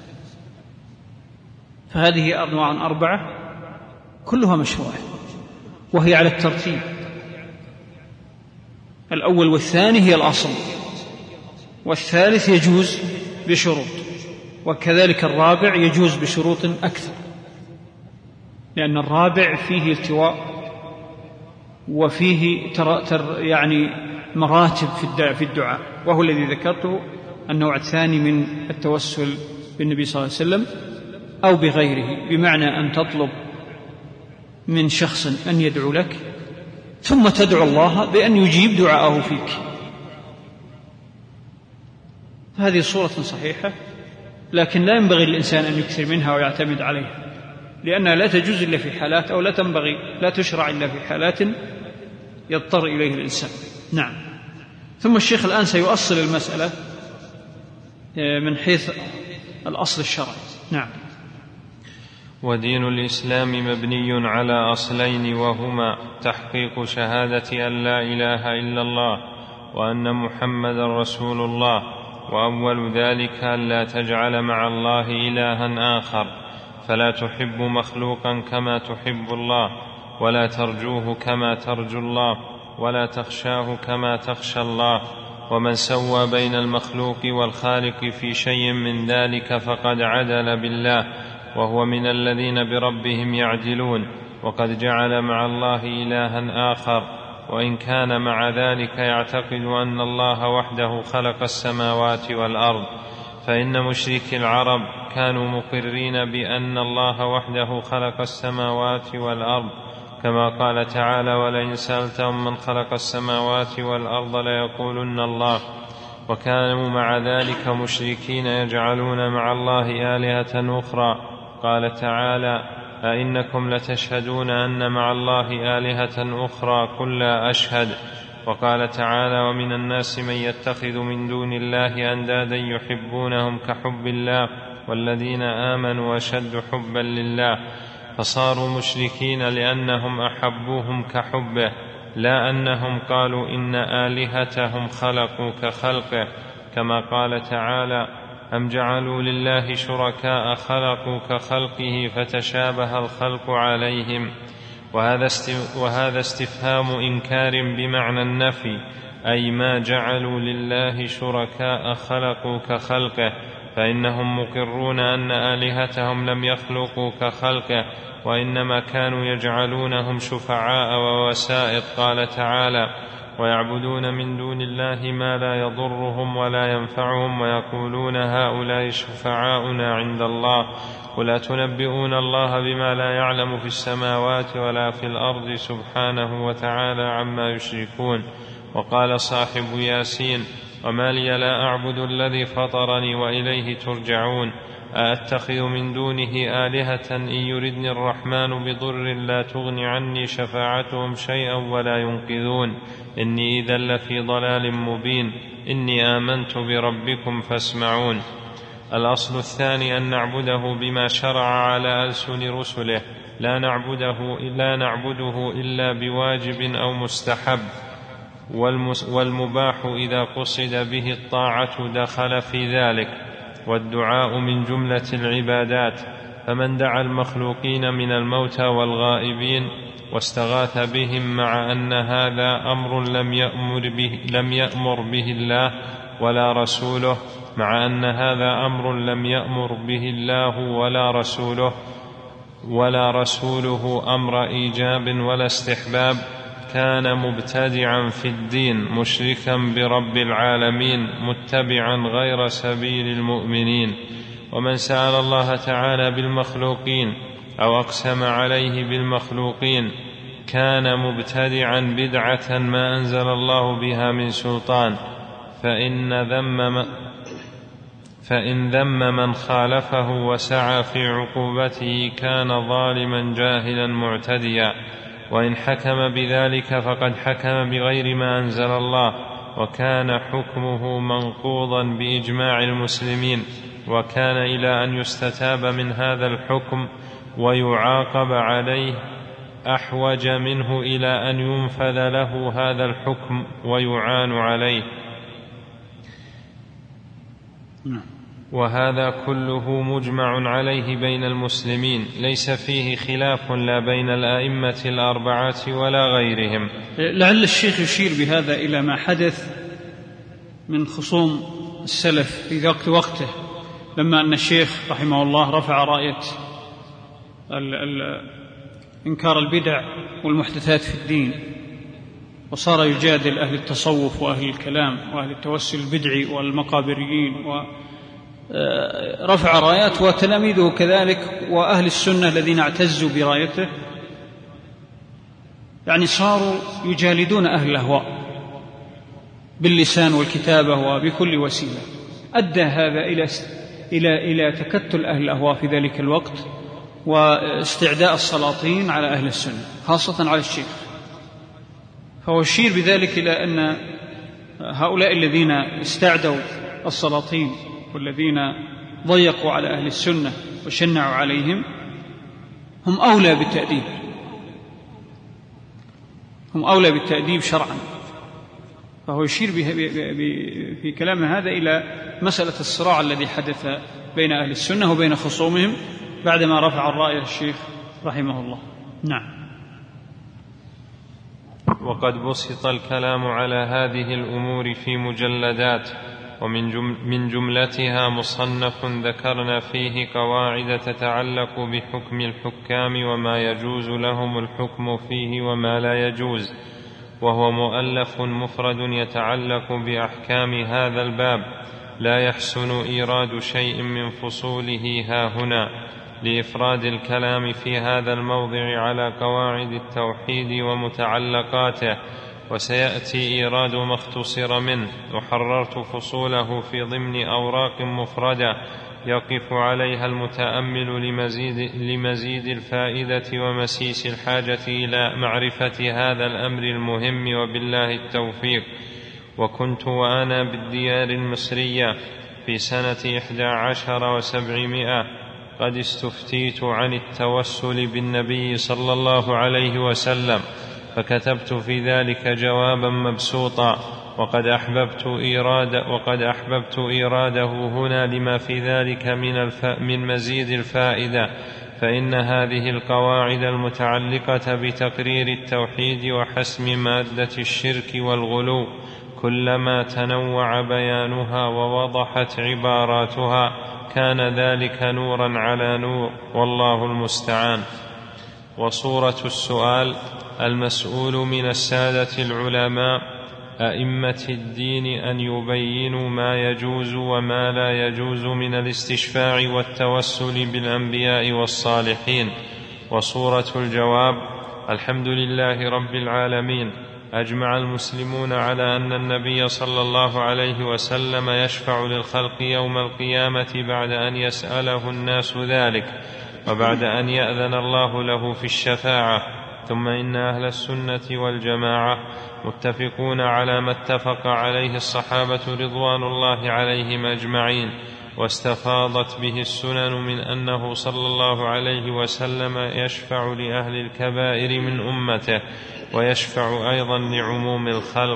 فهذه أنواع 4 كلها مشروعة، وهي على الترتيب. الأول والثاني هي الأصل، والثالث يجوز بشروط، وكذلك الرابع يجوز بشروط أكثر، لأن الرابع فيه التواء وفيه يعني مراتب في الدعاء، وهو الذي ذكرته النوع الثاني من التوسل بالنبي صلى الله عليه وسلم أو بغيره، بمعنى أن تطلب من شخص أن يدعو لك ثم تدعو الله بأن يجيب دعاءه فيك. هذه صورة صحيحة، لكن لا ينبغي للإنسان أن يكثر منها ويعتمد عليها، لأنها لا تجوز إلا في حالات، أو لا تشرع إلا في حالات يضطر إليه الإنسان. نعم. ثم الشيخ الآن سيؤصل المسألة من حيث الأصل الشرعي. نعم. ودين الإسلام مبني على أصلين، وهما تحقيق شهادة أن لا إله إلا الله وأن محمدا رسول الله، وأول ذلك أن لا تجعل مع الله إلها آخر، فلا تحب مخلوقا كما تحب الله، ولا ترجوه كما ترجو الله، ولا تخشاه كما تخشى الله. ومن سوى بين المخلوق والخالق في شيء من ذلك فقد عدل بالله، وهو من الذين بربهم يعدلون، وقد جعل مع الله إلها آخر، وإن كان مع ذلك يعتقد أن الله وحده خلق السماوات والأرض. فإن مشركي العرب كانوا مقرين بأن الله وحده خلق السماوات والأرض، كما قال تعالى: ولئن سألتهم من خلق السماوات والأرض ليقولن الله. وكانوا مع ذلك مشركين يجعلون مع الله آلهة أخرى. قال تعالى: أئنكم لتشهدون أن مع الله آلهة أخرى قل لا أشهد. وقال تعالى: ومن الناس من يتخذ من دون الله أندادا يحبونهم كحب الله والذين آمنوا أشد حبا لله. فصاروا مشركين لأنهم أحبوهم كحبه، لا أنهم قالوا إن آلهتهم خلقوا كخلقه، كما قال تعالى: أم جعلوا لله شركاء خلقوا كخلقه فتشابه الخلق عليهم. وهذا استفهام إنكار بمعنى النفي، أي ما جعلوا لله شركاء خلقوا كخلقه، فإنهم مقرون أن آلهتهم لم يخلقوا كخلقه، وإنما كانوا يجعلونهم شفعاء ووسائط. قال تعالى: ويعبدون من دون الله ما لا يضرهم ولا ينفعهم ويقولون هؤلاء شفعاؤنا عند الله قل أتنبئون الله بما لا يعلم في السماوات ولا في الأرض سبحانه وتعالى عما يشركون. وقال صاحب ياسين وما لي لا أعبد الذي فطرني وإليه ترجعون أأتخذ من دونه آلهة إن يردني الرحمن بضر لا تغن عني شفاعتهم شيئا ولا ينقذون إني إذا لفي ضلال مبين إني آمنت بربكم فاسمعون. الأصل الثاني أن نعبده بما شرع على ألسن رسله لا نعبده إلا بواجب أو مستحب، والمباح إذا قصد به الطاعة دخل في ذلك. والدعاء من جملة العبادات، فمن دعا المخلوقين من الموتى والغائبين واستغاث بهم مع أن هذا أمر لم يأمر به الله ولا رسوله أمر إيجاب ولا استحباب، كان مبتدعا في الدين مشركا برب العالمين متبعا غير سبيل المؤمنين. ومن سأل الله تعالى بالمخلوقين أو أقسم عليه بالمخلوقين كان مبتدعا بدعة ما أنزل الله بها من سلطان، فإن ذم من خالفه وسعى في عقوبته كان ظالما جاهلا معتديا، وإن حكم بذلك فقد حكم بغير ما أنزل الله، وكان حكمه منقوضا بإجماع المسلمين، وكان إلى أن يستتاب من هذا الحكم ويعاقب عليه أحوج منه إلى أن ينفذ له هذا الحكم ويعان عليه. وهذا كله مجمع عليه بين المسلمين، ليس فيه خلاف لا بين الأئمة الأربعة ولا غيرهم. لعل الشيخ يشير بهذا إلى ما حدث من خصوم السلف في وقته، لما أن الشيخ رحمه الله رفع راية إنكار البدع والمحدثات في الدين، وصار يجادل أهل التصوف وأهل الكلام وأهل التوسل البدعي والمقابريين، ورفع رايات وتلاميذه كذلك وأهل السنة الذين اعتزوا برايته، يعني صاروا يجالدون أهل الأهواء باللسان والكتابة وبكل وسيلة. أدى هذا إلى تكتل أهل الأهواء في ذلك الوقت واستعداء السلاطين على أهل السنة خاصة على الشيخ. فهو يشير بذلك إلى أن هؤلاء الذين استعدوا السلاطين والذين ضيقوا على أهل السنة وشنعوا عليهم هم أولى بالتأديب شرعا. فهو يشير في كلامه هذا إلى مسألة الصراع الذي حدث بين أهل السنة وبين خصومهم بعدما رفع الراية الشيخ رحمه الله. نعم. وقد بسط الكلام على هذه الأمور في مجلدات، ومن جملتها مصنف ذكرنا فيه قواعد تتعلق بحكم الحكام وما يجوز لهم الحكم فيه وما لا يجوز، وهو مؤلف مفرد يتعلق بأحكام هذا الباب، لا يحسن إيراد شيء من فصوله هاهنا لإفراد الكلام في هذا الموضع على قواعد التوحيد ومتعلقاته، وسيأتي إيراد ما اختصر منه، وحررت فصوله في ضمن أوراق مفردة يقف عليها المتأمل لمزيد الفائدة ومسيس الحاجة إلى معرفة هذا الأمر المهم، وبالله التوفيق. وكنت وأنا بالديار المصرية في سنة 11 و700 قد استفتيت عن التوسل بالنبي صلى الله عليه وسلم، فكتبت في ذلك جوابا مبسوطا، وقد أحببت إيراده هنا لما في ذلك من مزيد الفائدة. فإن هذه القواعد المتعلقة بتقرير التوحيد وحسم مادة الشرك والغلو كلما تنوع بيانها ووضحت عباراتها كان ذلك نورا على نور، والله المستعان. وصورة السؤال: المسؤول من السادة العلماء أئمة الدين أن يبينوا ما يجوز وما لا يجوز من الاستشفاع والتوسل بالأنبياء والصالحين. وصورة الجواب: الحمد لله رب العالمين، أجمع المسلمون على أن النبي صلى الله عليه وسلم يشفع للخلق يوم القيامة بعد أن يسأله الناس ذلك، وبعد أن يأذن الله له في الشفاعة. ثم إن أهل السنة والجماعة متفقون على ما اتفق عليه الصحابة رضوان الله عليهم أجمعين، واستفاضت به السنن من أنه صلى الله عليه وسلم يشفع لأهل الكبائر من أمته، ويشفع أيضا لعموم الخلق،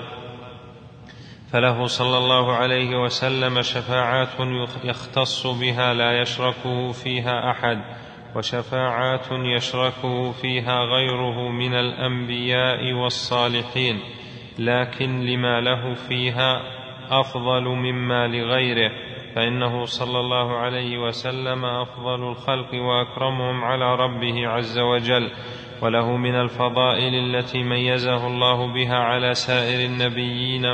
فله صلى الله عليه وسلم شفاعات يختص بها لا يشركه فيها أحد، وشفاعات يشركه فيها غيره من الأنبياء والصالحين، لكن لما له فيها أفضل مما لغيره، فإنه صلى الله عليه وسلم أفضل الخلق وأكرمهم على ربه عز وجل، وله من الفضائل التي ميزه الله بها على سائر النبيين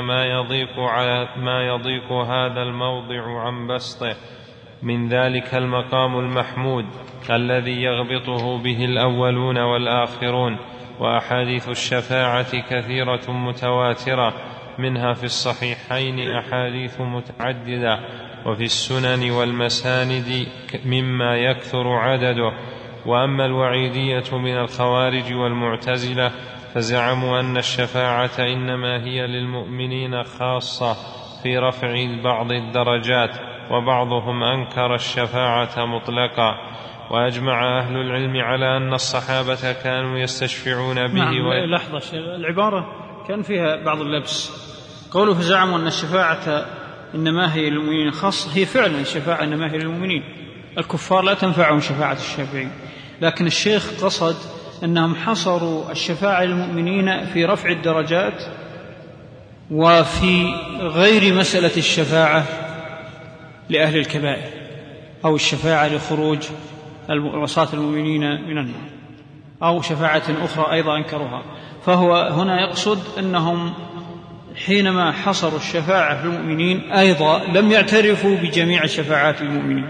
ما يضيق هذا الموضع عن بسطه، من ذلك المقام المحمود الذي يغبطه به الأولون والآخرون. وأحاديث الشفاعة كثيرة متواترة، منها في الصحيحين أحاديث متعددة، وفي السنن والمساند مما يكثر عدده. وأما الوعيدية من الخوارج والمعتزلة فزعموا أن الشفاعة إنما هي للمؤمنين خاصة في رفع بعض الدرجات، وبعضهم أنكر الشفاعة مطلقا. وأجمع أهل العلم على أن الصحابة كانوا يستشفعون به. لحظة، العبارة كان فيها بعض اللبس. قوله فزعموا أن الشفاعة إنما هي للمؤمنين خاصة، هي فعلا الشفاعة إنما هي للمؤمنين، الكفار لا تنفعهم شفاعة الشافعين، لكن الشيخ قصد أنهم حصروا الشفاعة للمؤمنين في رفع الدرجات، وفي غير مسألة الشفاعة لأهل الكبائر أو الشفاعة لخروج عصاة المؤمنين من النار أو شفاعة أخرى أيضا أنكروها. فهو هنا يقصد أنهم حينما حصروا الشفاعة في المؤمنين أيضا لم يعترفوا بجميع الشفاعات للمؤمنين.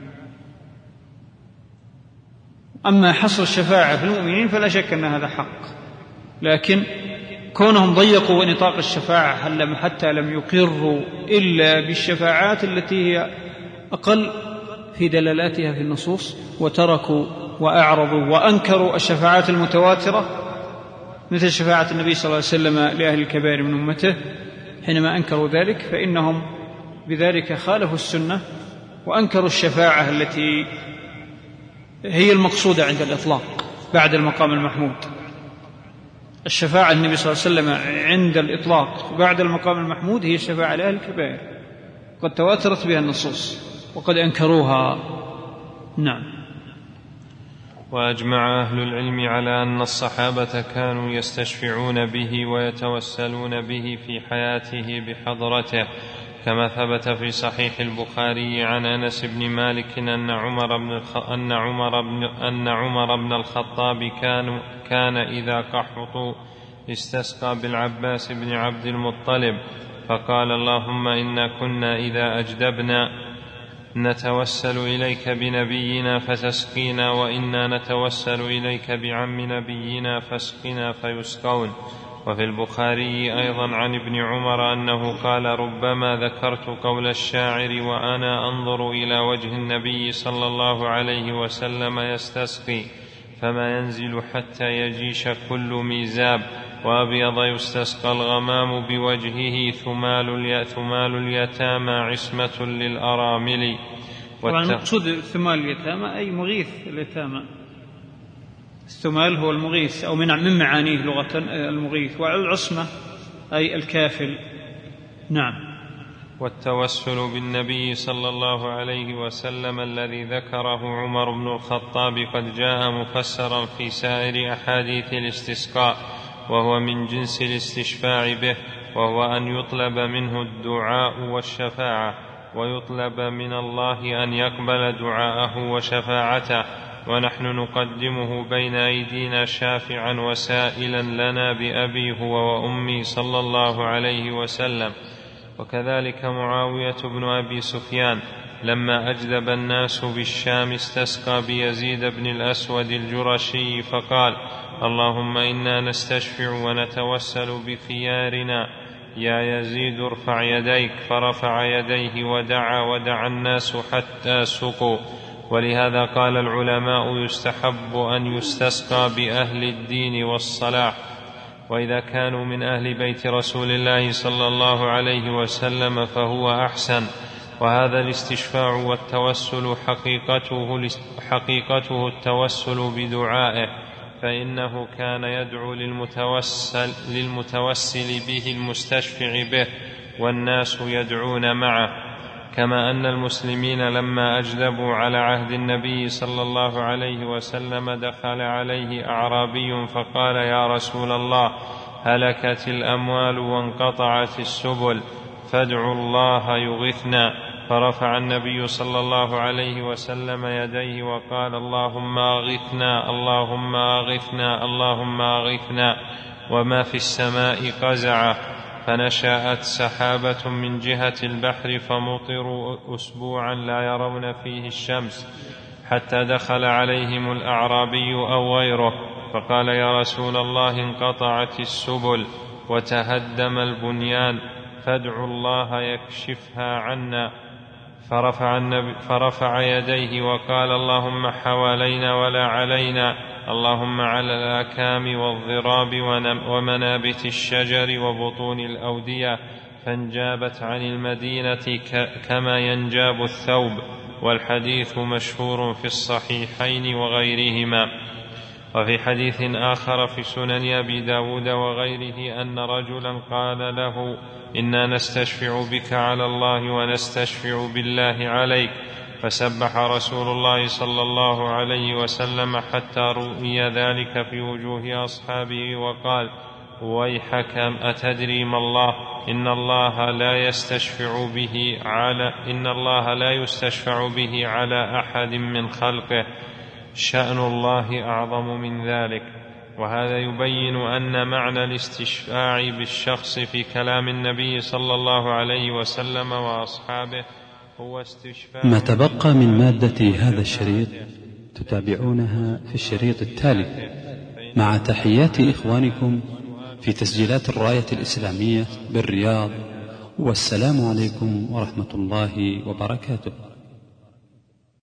أما حصر الشفاعة في المؤمنين فلا شك أن هذا حق، لكن كونهم ضيقوا نطاق الشفاعة حتى لم يقروا إلا بالشفاعات التي هي أقل في دلالاتها في النصوص، وتركوا وأعرضوا وأنكروا الشفاعات المتواترة مثل شفاعة النبي صلى الله عليه وسلم لأهل الكبائر من أمته، حينما أنكروا ذلك فإنهم بذلك خالفوا السنة وأنكروا الشفاعة التي هي المقصودة عند الإطلاق بعد المقام المحمود. الشفاعة النبي صلى الله عليه وسلم عند الإطلاق بعد المقام المحمود هي الشفاعة لأهل الكبائر، قد تواترت بها النصوص وقد أنكروها. نعم. وأجمع أهل العلم على أن الصحابة كانوا يستشفعون به ويتوسلون به في حياته بحضرته، كما ثبت في صحيح البخاري عن أنس بن مالك أن عمر بن الخطاب كان إذا قحطوا استسقى بالعباس بن عبد المطلب فقال: اللهم إنا كنا إذا أجدبنا نتوسل إليك بنبينا فتسقينا، وإنا نتوسل إليك بعم نبينا فاسقنا فيسقون. وفي البخاري أيضا عن ابن عمر أنه قال: ربما ذكرت قول الشاعر وأنا أنظر إلى وجه النبي صلى الله عليه وسلم يستسقي، فما ينزل حتى يجيش كل ميزاب، وأبيض يستسقى الغمام بوجهه، ثمال اليتامى عصمة للأرامل. طبعا المقصود ثمال اليتامى أي مغيث اليتامى، الثمال هو المغيث أو من معانيه لغة المغيث، والعصمة أي الكافل. نعم. والتوسل بالنبي صلى الله عليه وسلم الذي ذكره عمر بن الخطاب قد جاء مفسرا في سائر أحاديث الاستسقاء، وهو من جنس الاستشفاع به، وهو أن يطلب منه الدعاء والشفاعة، ويطلب من الله أن يقبل دعاءه وشفاعته، ونحن نقدمه بين أيدينا شافعا وسائلا لنا بأبي هو وأمي صلى الله عليه وسلم. وكذلك معاوية بن أبي سفيان لما أجدب الناس بالشام استسقى بيزيد بن الأسود الجرشي فقال: اللهم إنا نستشفع ونتوسل بخيارنا يا يزيد ارفع يديك، فرفع يديه ودعا الناس حتى سقوا. ولهذا قال العلماء: يستحب أن يستسقى بأهل الدين والصلاح، وإذا كانوا من أهل بيت رسول الله صلى الله عليه وسلم فهو أحسن. وهذا الاستشفاع والتوسل حقيقته التوسل بدعائه، فإنه كان يدعو للمتوسل به المستشفع به، والناس يدعون معه. كما أن المسلمين لما أجدبوا على عهد النبي صلى الله عليه وسلم دخل عليه أعرابي فقال: يا رسول الله، هلكت الأموال وانقطعت السبل، فادعوا الله يغثنا. فرفع النبي صلى الله عليه وسلم يديه وقال: اللهم أغثنا، اللهم أغثنا، اللهم أغثنا. وما في السماء قزعه، فنشأت سحابة من جهة البحر فمطروا أسبوعا لا يرون فيه الشمس، حتى دخل عليهم الأعرابي أو غيره فقال: يا رسول الله، انقطعت السبل وتهدم البنيان، فادعوا الله يكشفها عنا. فرفع يديه وقال: اللهم حوالينا ولا علينا، اللهم على الآكام والضراب ومنابت الشجر وبطون الأودية، فانجابت عن المدينة كما ينجاب الثوب. والحديث مشهور في الصحيحين وغيرهما. وفي حديث آخر في سنن أبي داود وغيره أن رجلا قال له: إنا نستشفع بك على الله ونستشفع بالله عليك، فسبح رسول الله صلى الله عليه وسلم حتى رؤي ذلك في وجوه أصحابه وقال: ويحك، أتدري ما الله؟ إن الله لا يستشفع به على أحد من خلقه، شأن الله أعظم من ذلك. وهذا يبين أن معنى الاستشفاع بالشخص في كلام النبي صلى الله عليه وسلم وأصحابه هو استشفاع. ما تبقى من مادة هذا الشريط تتابعونها في الشريط التالي، مع تحيات إخوانكم في تسجيلات الراية الإسلامية بالرياض. والسلام عليكم ورحمة الله وبركاته.